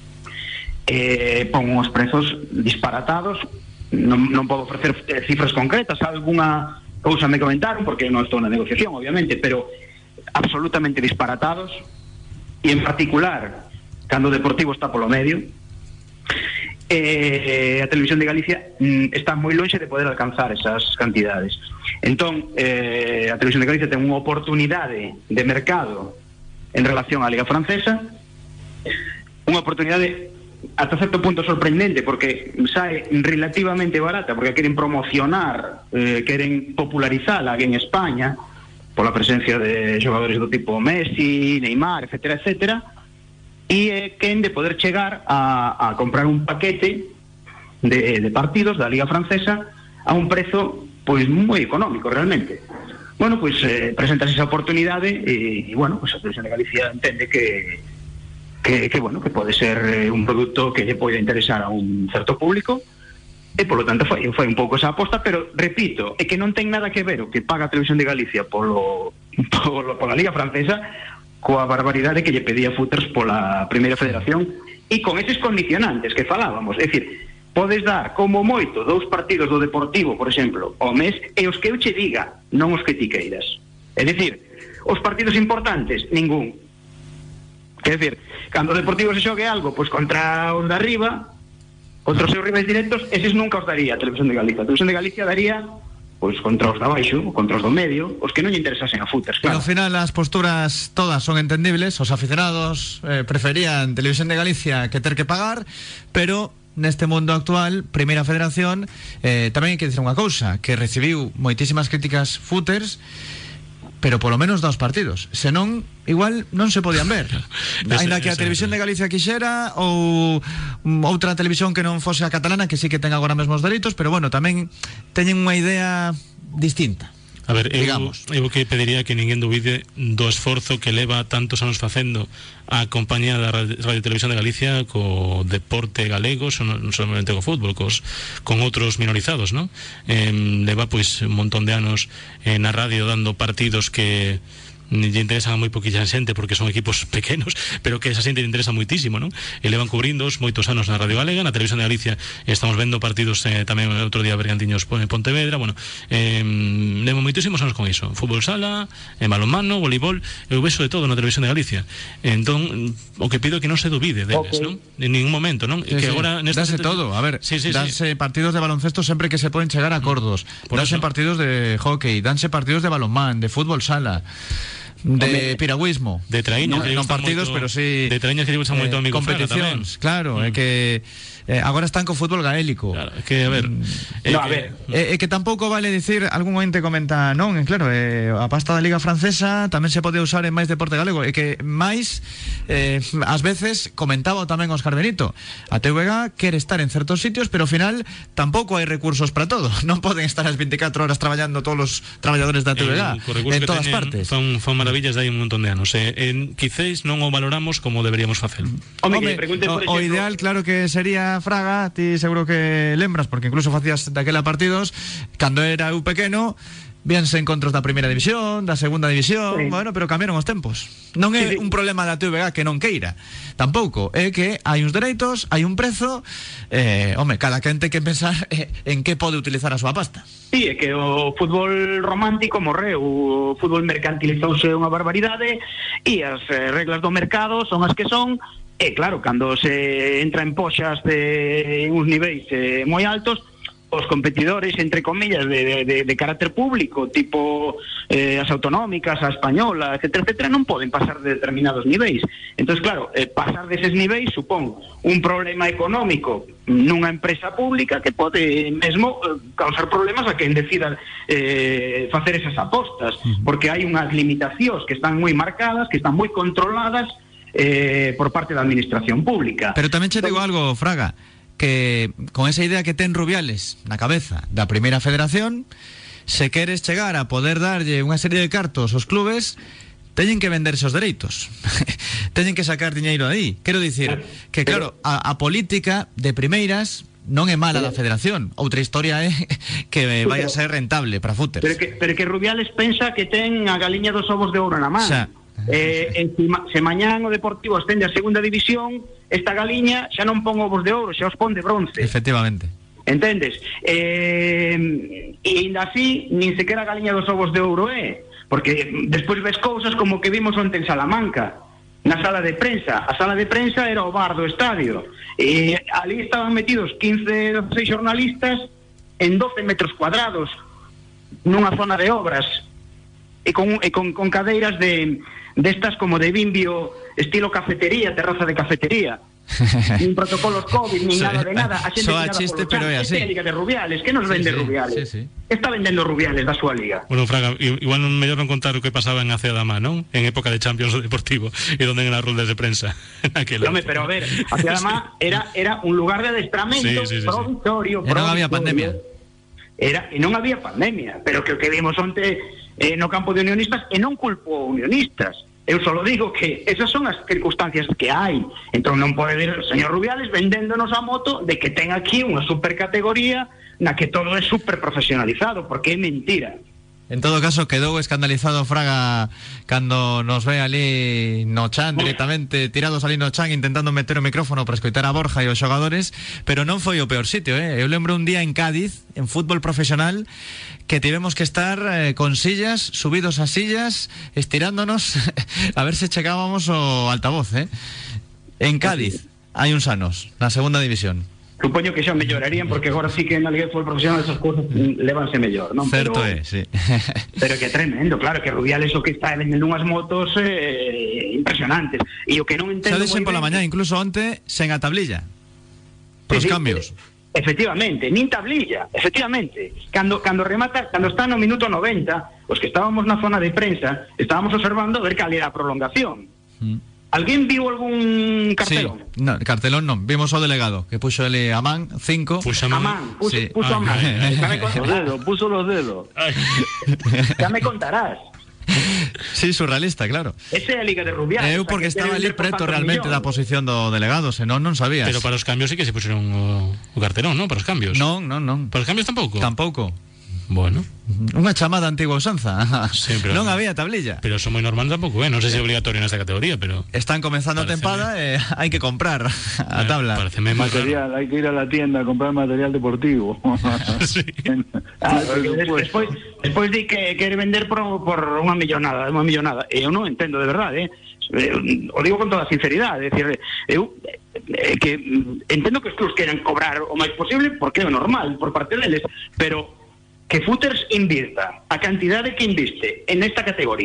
eh, pon uns prezos disparatados, non, non podo ofrecer eh, cifras concretas, algunha cousa me comentaron, porque non estou na negociación, obviamente, pero absolutamente disparatados, e en particular, cando o Deportivo está polo medio, eh, a Televisión de Galicia mm, está moi lonxe de poder alcanzar esas cantidades. Entón, eh, a Televisión de Galicia ten unha oportunidade de mercado en relación á Liga Francesa, unha oportunidade ata certo punto sorprendente, porque sae relativamente barata, porque queren promocionar, eh, queren popularizala en España pola presencia de xogadores do tipo Messi, Neymar, etcétera, etcétera, e eh, quen de poder chegar a, a comprar un paquete de, de partidos da Liga Francesa a un prezo pois moi económico realmente. Bueno, pois eh, presentas esa oportunidade e, e bueno, pois a Televisión de Galicia entende que Que, que bueno, que pode ser eh, un produto que lle pode interesar a un certo público e polo tanto foi, foi un pouco esa aposta, pero repito, é que non ten nada que ver o que paga a Televisión de Galicia polo, polo, pola Liga Francesa coa barbaridade que lle pedía Footers pola Primeira Federación e con eses condicionantes que falábamos, é dicir, podes dar como moito dous partidos do Deportivo, por exemplo, ao mes, e os que eu che diga, non os que ti queiras. É dicir, os partidos importantes, ningún. Quer dizer, cando o Deportivo se xogue algo, pois contra os de arriba, contra os seus rivais directos, eses nunca os daría a Televisión de Galicia. A Televisión de Galicia daría pois contra os de abaixo, contra os do medio, os que non lle interesasen a Footers, claro. Pero ao final as posturas todas son entendibles, os aficionados eh, preferían Televisión de Galicia que ter que pagar, pero neste mundo actual, Primeira Federación, eh, tamén hai que dicir unha cousa, que recibiu moitísimas críticas Footers, pero polo menos dos partidos, senón igual non se podían ver. Ainda que a Televisión de Galicia quixera, ou outra televisión que non fose a catalana, que sí que ten agora mesmo os dereitos, pero bueno, tamén teñen unha idea distinta. A ver, eu, eu que pediría que ninguén dubide do esforzo que leva tantos anos facendo a compañía da Radio Televisión de Galicia co deporte galego, non solamente co fútbol, cos, con outros minorizados, non? Eh, leva pois un montón de anos eh, na radio dando partidos que lle interesan a moi poquilla xente porque son equipos pequenos, pero que esa xente lle interesa moitísimo, non? E levan cubrindo moitos anos na Radio Galega, na Televisión de Galicia estamos vendo partidos eh, tamén outro día Bergantiños en Pontevedra, bueno, eh, levan moitísimos anos con iso, fútbol sala, eh, balonmano, voleibol, eu vexo de todo na Televisión de Galicia. Entón, o que pido é que non se dubide deles, okay. non? En ningún momento, non? Sí, que sí. agora neste danse todo, a ver, sí, sí, danse sí. partidos de baloncesto sempre que se poden chegar a acordos, danse partidos de hockey, danse partidos de balonmán, de fútbol sala. de piragüismo. De traíñas, non, non partidos, moito, pero sí de traíñas que lle gustan moito a amigo competicións, claro, é mm. que eh, agora están co fútbol gaélico. Claro, é que a ver, é no, que, a ver. É, é que tampouco vale dicir, algún ente comenta, non, é claro, é, a pasta da Liga Francesa tamén se pode usar en máis deporte galego, é que máis eh, ás veces comentaba tamén Óscar Benito, a T V G quere estar en certos sitios, pero ao final tampouco hai recursos para todo, non poden estar as veinticuatro horas traballando todos os traballadores da T V G eh, en todas teñen, partes. Fan, fan maravillas de hai un montón de anos, eh, en, quizéis non o valoramos como deberíamos facer. Home, Home o, o ideal, claro que sería, Fraga, ti seguro que lembras, porque incluso facías daquela partidos cando era eu pequeno, víanse encontros da primeira división, da segunda división, sí. Bueno, pero cambiaron os tempos. Non é sí, sí. un problema da T V G que non queira, tampouco, é que hai uns dereitos, hai un prezo, eh, home, cada quen ten que pensar eh, en que pode utilizar a súa pasta. Sí, é que o fútbol romántico morreu, o fútbol mercantilizouse unha barbaridade e as eh, reglas do mercado son as que son. E claro, cando se entra en poxas de uns niveis eh, moi altos, os competidores, entre comillas, de, de, de carácter público, tipo eh, as autonómicas, a española, etcétera, etcétera, non poden pasar de determinados niveis. Entón, claro, eh, pasar deses niveis supón un problema económico nunha empresa pública que pode mesmo eh, causar problemas a quen decida eh, facer esas apostas, porque hai unhas limitacións que están moi marcadas, que están moi controladas eh, por parte da administración pública. Pero tamén che digo algo, Fraga, que con esa idea que ten Rubiales na cabeza da primeira federación, se queres chegar a poder darlle unha serie de cartos aos clubes, teñen que venderse os dereitos. Teñen que sacar diñeiro aí. Quero dicir que, claro, a, a política de primeiras non é mala da federación. Outra historia é que vai a ser rentable para Footers. Pero que, pero que Rubiales pensa que ten a galiña dos ovos de ouro na man. Xa. Eh, encima, se mañán o Deportivo ascende a segunda división, esta galiña xa non pon ovos de ouro, xa os pon de bronce. Efectivamente. Entendes? Eh, e ainda así, nin sequera a galiña dos ovos de ouro é, porque despois ves cousas como que vimos onte en Salamanca, na sala de prensa. A sala de prensa era o bar do estadio, e ali estaban metidos quince, doce xornalistas en doce metros cuadrados nunha zona de obras e con, e con, con cadeiras de destas como de Bimbio, estilo cafetería, terraza de cafetería. Nin protocolos COVID, nin nada de nada. A xente soa chiste, pero é así. É a Liga de Rubiales, que nos vende sí, sí, Rubiales? Sí, sí. Está vendendo Rubiales da súa liga. Bueno, Fraga, igual non mellor non contar o que pasaba en A C Adama, non? En época de Champions Deportivo e donde en as ruedas de prensa. Home, pero a ver, A C Adama era, era un lugar de adestramento sí, sí, sí, provisorio, sí. E non había pandemia. Era, e non había pandemia, pero que o que vimos onte eh, no campo de Unionistas, e non culpo Unionistas. Eu só digo que esas son as circunstancias que hai. Entón non pode ver o señor Rubiales vendéndonos a moto de que ten aquí unha supercategoría na que todo é super profesionalizado, porque é mentira. En todo caso, quedou escandalizado Fraga cando nos ve ali no chan directamente, tirados ali no chan intentando meter o micrófono para escoitar a Borja e os xogadores, pero non foi o peor sitio, eh? Eu lembro un día en Cádiz, en fútbol profesional, que tivemos que estar eh, con sillas, subidos a sillas, estirándonos a ver se chegábamos ao altavoz, eh? En Cádiz hai uns anos, na segunda división. Supoño que xa mellorarían, porque agora sí que na Liga de Fútbol Profesional esas cousas levanse mellor, non? Certo pero, é, sí. Pero que é tremendo, claro, que Rubiales o que está vendendo unhas motos eh, impresionantes. E o que non entendo... Xa dixen pola mañá, incluso onte, sen a tablilla. Pros sí, cambios. Sí, efectivamente, nin tablilla, efectivamente. Cando, cando remata, cando está no minuto noventa, os que estábamos na zona de prensa, estábamos observando a ver cal era a prolongación. Mm. Alguén viu algún cartelón? Sí, no, cartelón non, vimos o delegado que puxo ele a man, cinco. Puxo a man, puxo, sí. puxo a man. Los dedos, puso los dedos. Ya me contarás. Sí, surrealista, claro. Ese é a Liga de Rubiales. Eu porque estaba ali preto realmente da posición do delegado, senón non sabías. Pero para os cambios sí que se puxeron o, o cartelón, non? Para os cambios. Non, non, non. Para os cambios tampouco? Tampouco. Bueno, unha chamada antigua usanza. Sí, pero non había tablilla. Pero son moi normal tampouco, eh? Non sei se é obligatorio nesta categoría, pero están comenzando a tempada e eh, hai que comprar a tabla. Pareceme material, hai que ir a la tienda a comprar material deportivo. Sí. Ah, despois, despois di que quere vender por, por unha millonada, unha millonada. E eu non entendo de verdade, eh? O digo con toda sinceridade, é dicir, eu eh, que entendo que os clubs queran cobrar o máis posible porque é normal por parte deles, pero que Footers invirta a cantidade que inviste en esta categoría,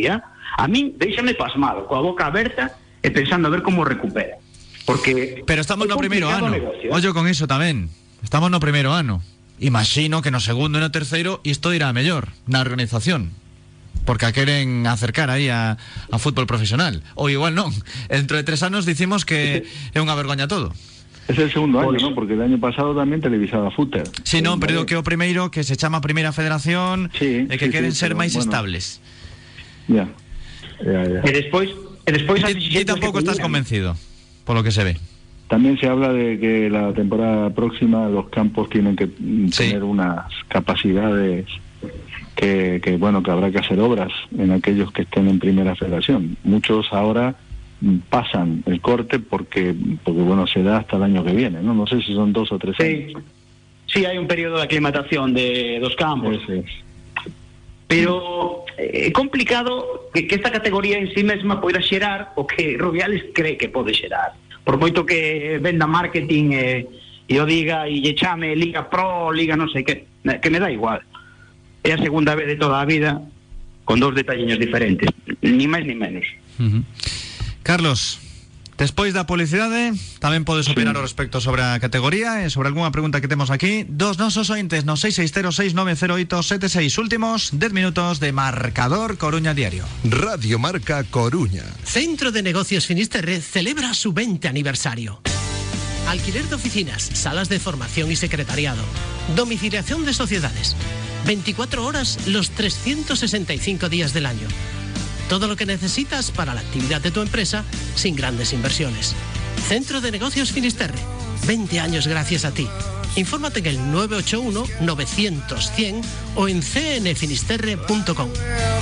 A min déixame pasmado, coa boca aberta e pensando a ver como recupera. Porque Pero estamos no primeiro ano. Negocio, eh? Ollo con iso tamén. Estamos no primeiro ano. Imagino que no segundo e no terceiro isto irá mellor na organización. Porque a queren acercar aí a, a fútbol profesional. Ou igual non. Dentro de tres anos dicimos que é unha vergoña todo. Es el segundo año, ¿no? Porque el año pasado también televisaba fútbol. Sí, non, pero que o primeiro que se chama Primeira Federación sí, e que sí, queren sí, ser máis bueno. estables. Ya. Ya, ya. E despois, e despois Ti, ti tampouco estás convencido, por lo que se ve. También se habla de que la temporada próxima los campos tienen que Sí. tener unas capacidades que, que, bueno, que habrá que hacer obras en aquellos que estén en Primera Federación. Muchos ahora pasan el corte porque, porque bueno, se da hasta el año que viene, ¿no? No sé si son dos o tres Sí, años. sí, hai un período de aclimatación de dos campos. Ese es. Pero é eh, complicado que, que esta categoría en sí mesma poida xerar o que Rubiales cree que pode xerar. Por moito que venda marketing e, e o diga e lle chame Liga Pro, Liga non sei que, que me dá igual. É a segunda vez de toda a vida con dous detalliños diferentes, ni máis ni menos. Uh-huh. Carlos, despois da publicidade tamén podes opinar ao respecto sobre a categoría e sobre algunha pregunta que temos aquí. Dos nosos ointes no seis seis cero seis nove cero oito sete seis. Últimos dez minutos de Marcador Coruña Diario. Radio Marca Coruña. Centro de Negocios Finisterre celebra su veinte aniversario. Alquiler de oficinas, salas de formación y secretariado, domiciliación de sociedades, veinticuatro horas los trescientos sesenta y cinco días del año. Todo lo que necesitas para la actividad de tu empresa sin grandes inversiones. Centro de Negocios Finisterre. veinte años gracias a ti. Infórmate en el nueve ocho uno nueve cero cero cien o en c n finisterre punto com.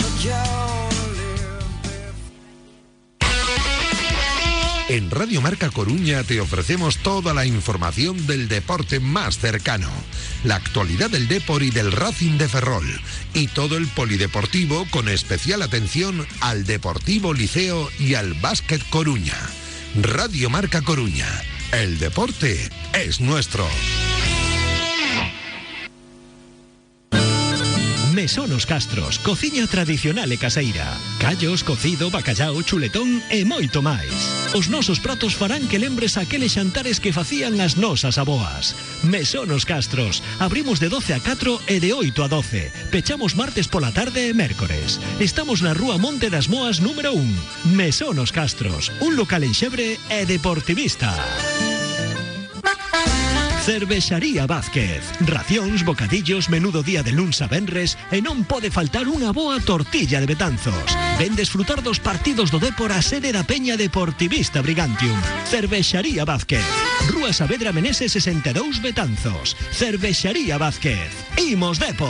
En Radio Marca Coruña te ofrecemos toda la información del deporte más cercano, la actualidad del Depor y del Racing de Ferrol, y todo el polideportivo con especial atención al Deportivo Liceo y al Básquet Coruña. Radio Marca Coruña, el deporte es nuestro. Mesonos Castros, cociña tradicional e caseira. Callos, cocido, bacallao, chuletón e moito máis. Os nosos pratos farán que lembres aqueles xantares que facían as nosas aboas. Mesonos Castros, abrimos de doce a catro e de oito a doce. Pechamos martes pola tarde e mércores. Estamos na Rúa Monte das Moas número un. Mesonos Castros, un local en Xebre e deportivista. Cervexaría Vázquez. Racións, bocadillos, menudo día de luns a venres e non pode faltar unha boa tortilla de Betanzos. Ven desfrutar dos partidos do Depor a sede da Peña Deportivista Brigantium. Cervexaría Vázquez. Rúa Saavedra Meneses sesenta e dous Betanzos. Cervexaría Vázquez. Imos Depor.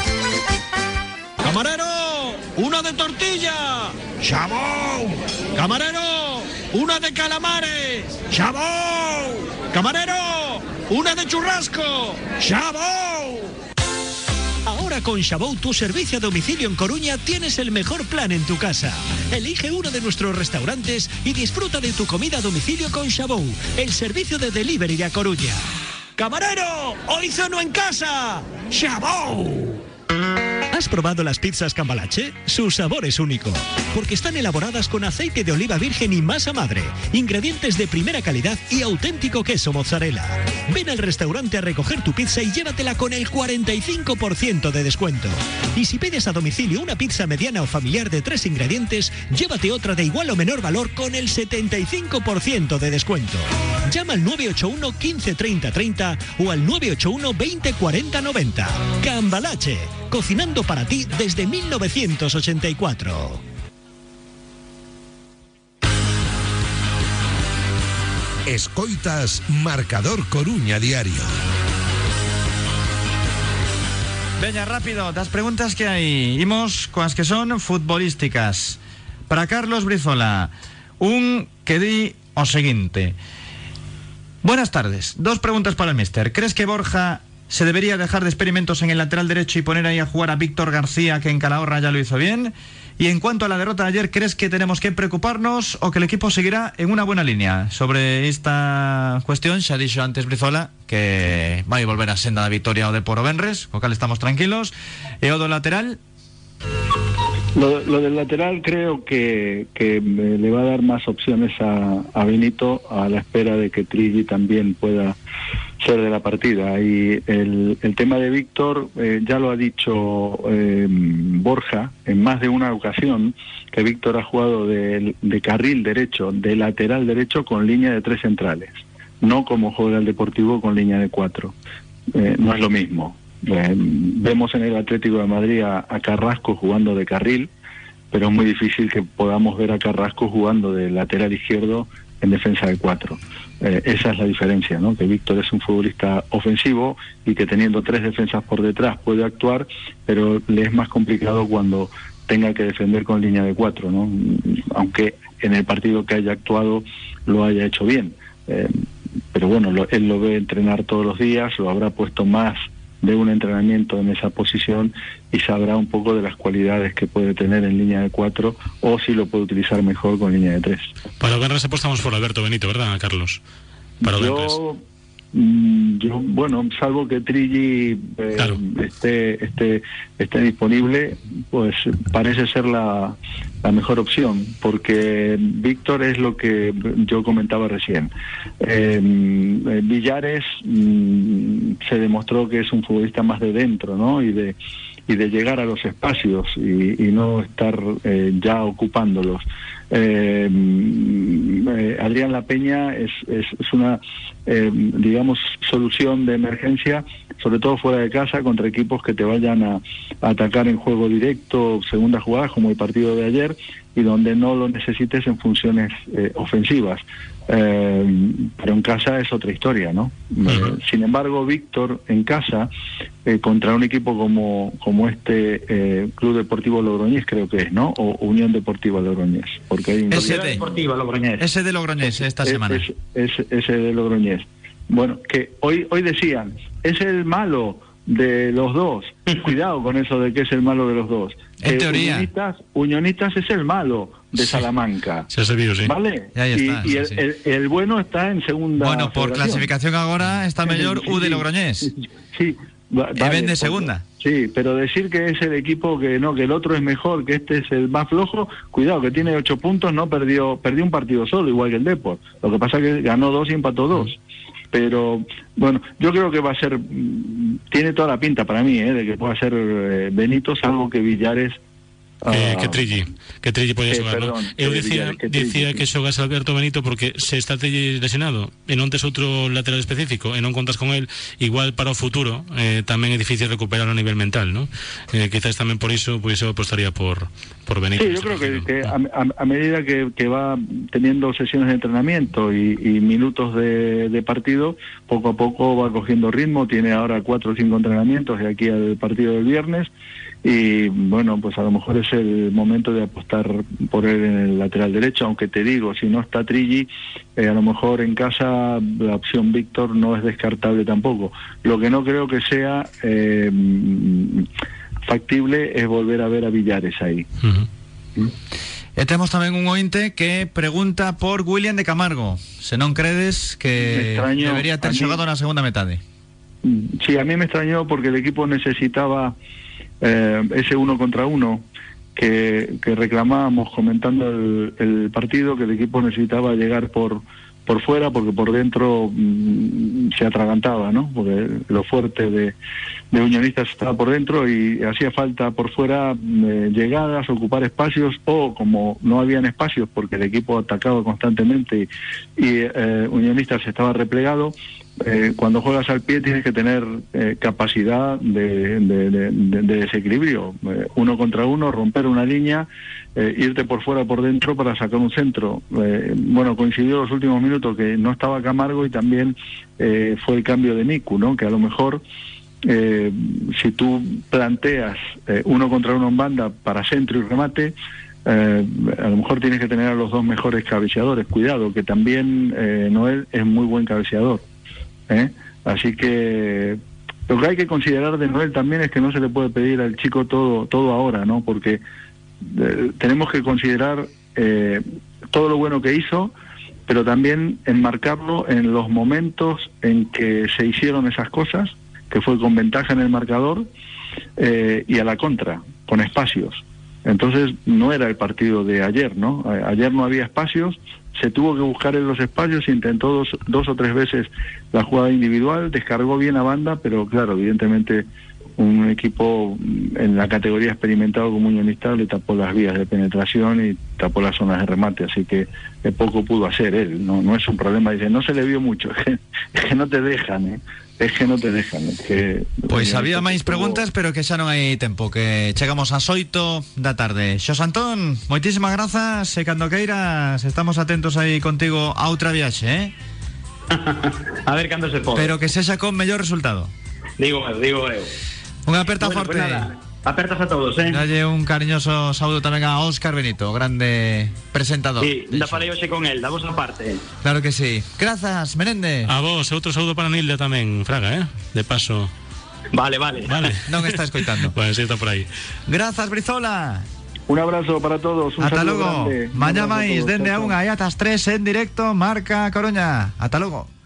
Camarero, una de tortilla. Xabou. Camarero, una de calamares. Xabou. Camarero, una de churrasco. ¡Xabou! Ahora con Xabou, tu servicio a domicilio en Coruña, tienes el mejor plan en tu casa. Elige uno de nuestros restaurantes y disfruta de tu comida a domicilio con Xabou, el servicio de delivery de A Coruña. ¡Camarero! ¡Hoy ceno en casa! ¡Xabou! ¿Has probado las pizzas Cambalache? Su sabor es único, porque están elaboradas con aceite de oliva virgen y masa madre, ingredientes de primera calidad y auténtico queso mozzarella. Ven al restaurante a recoger tu pizza y llévatela con el cuarenta y cinco por ciento de descuento. Y si pides a domicilio una pizza mediana o familiar de tres ingredientes, llévate otra de igual o menor valor con el setenta y cinco por ciento de descuento. Llama al nueve ocho uno quince treinta treinta o al nueve ocho uno veinte cuarenta noventa. Cambalache, cocinando para ti desde mil novecientos ochenta y cuatro. Escoitas Marcador Coruña Diario. Veña, rápido, das preguntas que hai. Imos coas que son futbolísticas. Para Carlos Brizola, un que di o seguinte. Buenas tardes, dos preguntas para el mister. ¿Crees que Borja se debería dejar de experimentos en el lateral derecho y poner ahí a jugar a Víctor García, que en Calahorra ya lo hizo bien? Y en cuanto a la derrota de ayer, ¿crees que tenemos que preocuparnos o que el equipo seguirá en una buena línea? Sobre esta cuestión, xa dixo antes Brizola que vai volver a senda da victoria o de Poro Benres, co cal estamos tranquilos. E o do lateral... Lo, lo del lateral creo que, que le va a dar más opciones a, a Benito a la espera de que Trilli también pueda ser de la partida. Y el, el tema de Víctor, eh, ya lo ha dicho eh, Borja en más de una ocasión, que Víctor ha jugado de, de carril derecho, de lateral derecho con línea de tres centrales, no como juega el Deportivo con línea de cuatro. Eh, no es lo mismo. Eh, vemos en el Atlético de Madrid a, a Carrasco jugando de carril, pero es muy difícil que podamos ver a Carrasco jugando de lateral izquierdo en defensa de cuatro. Eh, esa es la diferencia, ¿no? Que Víctor es un futbolista ofensivo y que teniendo tres defensas por detrás puede actuar, pero le es más complicado cuando tenga que defender con línea de cuatro, ¿no? Aunque en el partido que haya actuado lo haya hecho bien. Eh, pero bueno, lo, él lo ve entrenar todos los días, lo habrá puesto más de un entrenamiento en esa posición y sabrá un poco de las cualidades que puede tener en línea de cuatro o si lo puede utilizar mejor con línea de tres. Para Obenres apostamos por Alberto Benito, ¿verdad, Carlos? Para Obenres. Yo, mm, yo, bueno, salvo que Trilli eh, claro. esté, esté, esté disponible, pues parece ser la, la mejor opción, porque Víctor es lo que yo comentaba recién. Eh, Villares mm, se demostró que es un futbolista más de dentro, ¿no? Y de y de llegar a los espacios y, y no estar eh, ya ocupándolos. Eh, eh, Adrián La Peña es, es, es una, eh, digamos, solución de emergencia, sobre todo fuera de casa, contra equipos que te vayan a, a atacar en juego directo, segunda jugada, como el partido de ayer, y donde no lo necesites en funciones eh, ofensivas. Eh, pero en casa es otra historia, ¿no? Uh-huh. Eh, sin embargo, Víctor en casa, eh, contra un equipo como como este eh, Club Deportivo Logroñés, creo que es, ¿no? O Unión Deportiva Logroñés, porque hay un... Ese de Deportiva Logroñés. Ese de Logroñés esta es, semana. Es, es, ese de Logroñés. Bueno, que hoy hoy decían, es el malo de los dos. Cuidado con eso de que es el malo de los dos. En eh, teoría. Unionistas, Unionistas es el malo de sí. Salamanca. Se ha sabido, sí. ¿Vale? Ya, ya está, y sí, y el, sí. el, el bueno está en segunda. Bueno, por federación. clasificación ahora está mellor Sí, U de sí. Logroñés. Sí. Va, E vale, ven de porque- segunda. Sí, pero decir que es el equipo que no, que el otro es mejor, que este es el más flojo, cuidado, que tiene ocho puntos, no perdió, perdió un partido solo, igual que el Depor. Lo que pasa es que ganó dos y empató dos. Pero bueno, yo creo que va a ser, mm, tiene toda la pinta para mí, ¿eh? De que pueda ser eh, Benito, salvo que Villares. Que, ah, que Trilli, que Trilli podía eh, xogar, perdón, non? Eu que dicía, Villares, que dicía Trilli, que xogase Alberto Benito porque se está Trilli lesionado e non tes outro lateral específico e non contas con él, igual para o futuro eh, tamén é difícil recuperar a nivel mental, ¿no? Eh, quizás tamén por iso, pois eu apostaría por, por Benito. Sí, yo creo que, que a, a, a medida que, que va teniendo sesiones de entrenamiento y, y minutos de, de partido, poco a poco va cogiendo ritmo, tiene ahora cuatro o cinco entrenamientos de aquí al partido del viernes y bueno, pues a lo mejor es el momento de apostar por él en el lateral derecho, aunque te digo, si no está Trilli, eh, a lo mejor en casa la opción Víctor no es descartable tampoco. Lo que no creo que sea eh, factible es volver a ver a Villares ahí. Uh-huh. E temos tamén un ointe que pregunta por William de Camargo. Se non credes Me que extraño, debería ter a mí- xogado na segunda metade. Sí, a mí me extrañó porque el equipo necesitaba eh, ese uno contra uno que, que reclamábamos comentando el, el partido, que el equipo necesitaba llegar por por fuera porque por dentro mm, se atragantaba, ¿no? Porque lo fuerte de, de Unionistas estaba por dentro y hacía falta por fuera eh, llegadas, ocupar espacios, o como no habían espacios porque el equipo atacaba constantemente y, y eh, Unionistas estaba replegado. Eh, cuando juegas al pie tienes que tener eh, capacidad de, de, de, de- de desequilibrio, eh, uno contra uno, romper una línea, eh, irte por fuera por dentro para sacar un centro. Eh, bueno, coincidió los últimos minutos que no estaba Camargo y también eh, fue el cambio de Miku, ¿no? Que a lo mejor eh, si tú planteas eh, uno contra uno en banda para centro y remate, eh, a lo mejor tienes que tener a los dos mejores cabeceadores. Cuidado, que también eh, Noel es muy buen cabeceador. ¿Eh? Así que lo que hay que considerar de Noel también es que no se le puede pedir al chico todo todo ahora, ¿no? Porque eh, tenemos que considerar eh, todo lo bueno que hizo, pero también enmarcarlo en los momentos en que se hicieron esas cosas, que fue con ventaja en el marcador eh, y a la contra, con espacios. Entonces no era el partido de ayer, ¿no? Ayer no había espacios, se tuvo que buscar en los espacios, intentó dos, dos o tres veces la jugada individual, descargó bien a banda, pero claro, evidentemente un equipo en la categoría experimentado como Unionista le tapó las vías de penetración y tapó las zonas de remate, así que poco pudo hacer él, no, no es un problema, dice, no se le vio mucho, es que, es que no te dejan, ¿eh? Es que no te dejan, es que... Pois había máis preguntas, pero que xa non hai tempo, que chegamos ás oito da tarde. Xos Antón, moitísimas grazas, e cando queiras estamos atentos aí contigo a outra viaxe, eh? A ver cando se pode. Pero que sexa con mellor resultado. Digo eu, digo eu. Unha aperta bueno, forte. Pues nada, apertas a todos, eh? Dalle un cariñoso saúdo tamén a Óscar Benito, grande presentador. Sí, da falei hoxe con el, da vosa parte. Claro que sí. Grazas, Menéndez. A vos, outro saúdo para Nilda tamén, Fraga, eh? De paso. Vale, vale. Vale. Non está escoitando. Bueno, sí, está por aí. Grazas, Brizola. Un abrazo para todos. Un Ata saludo logo. grande. Mañá Un abrazo a máis, todos. dende a Chao, chao. unha e ata as tres en directo, Marca Coruña. Ata logo.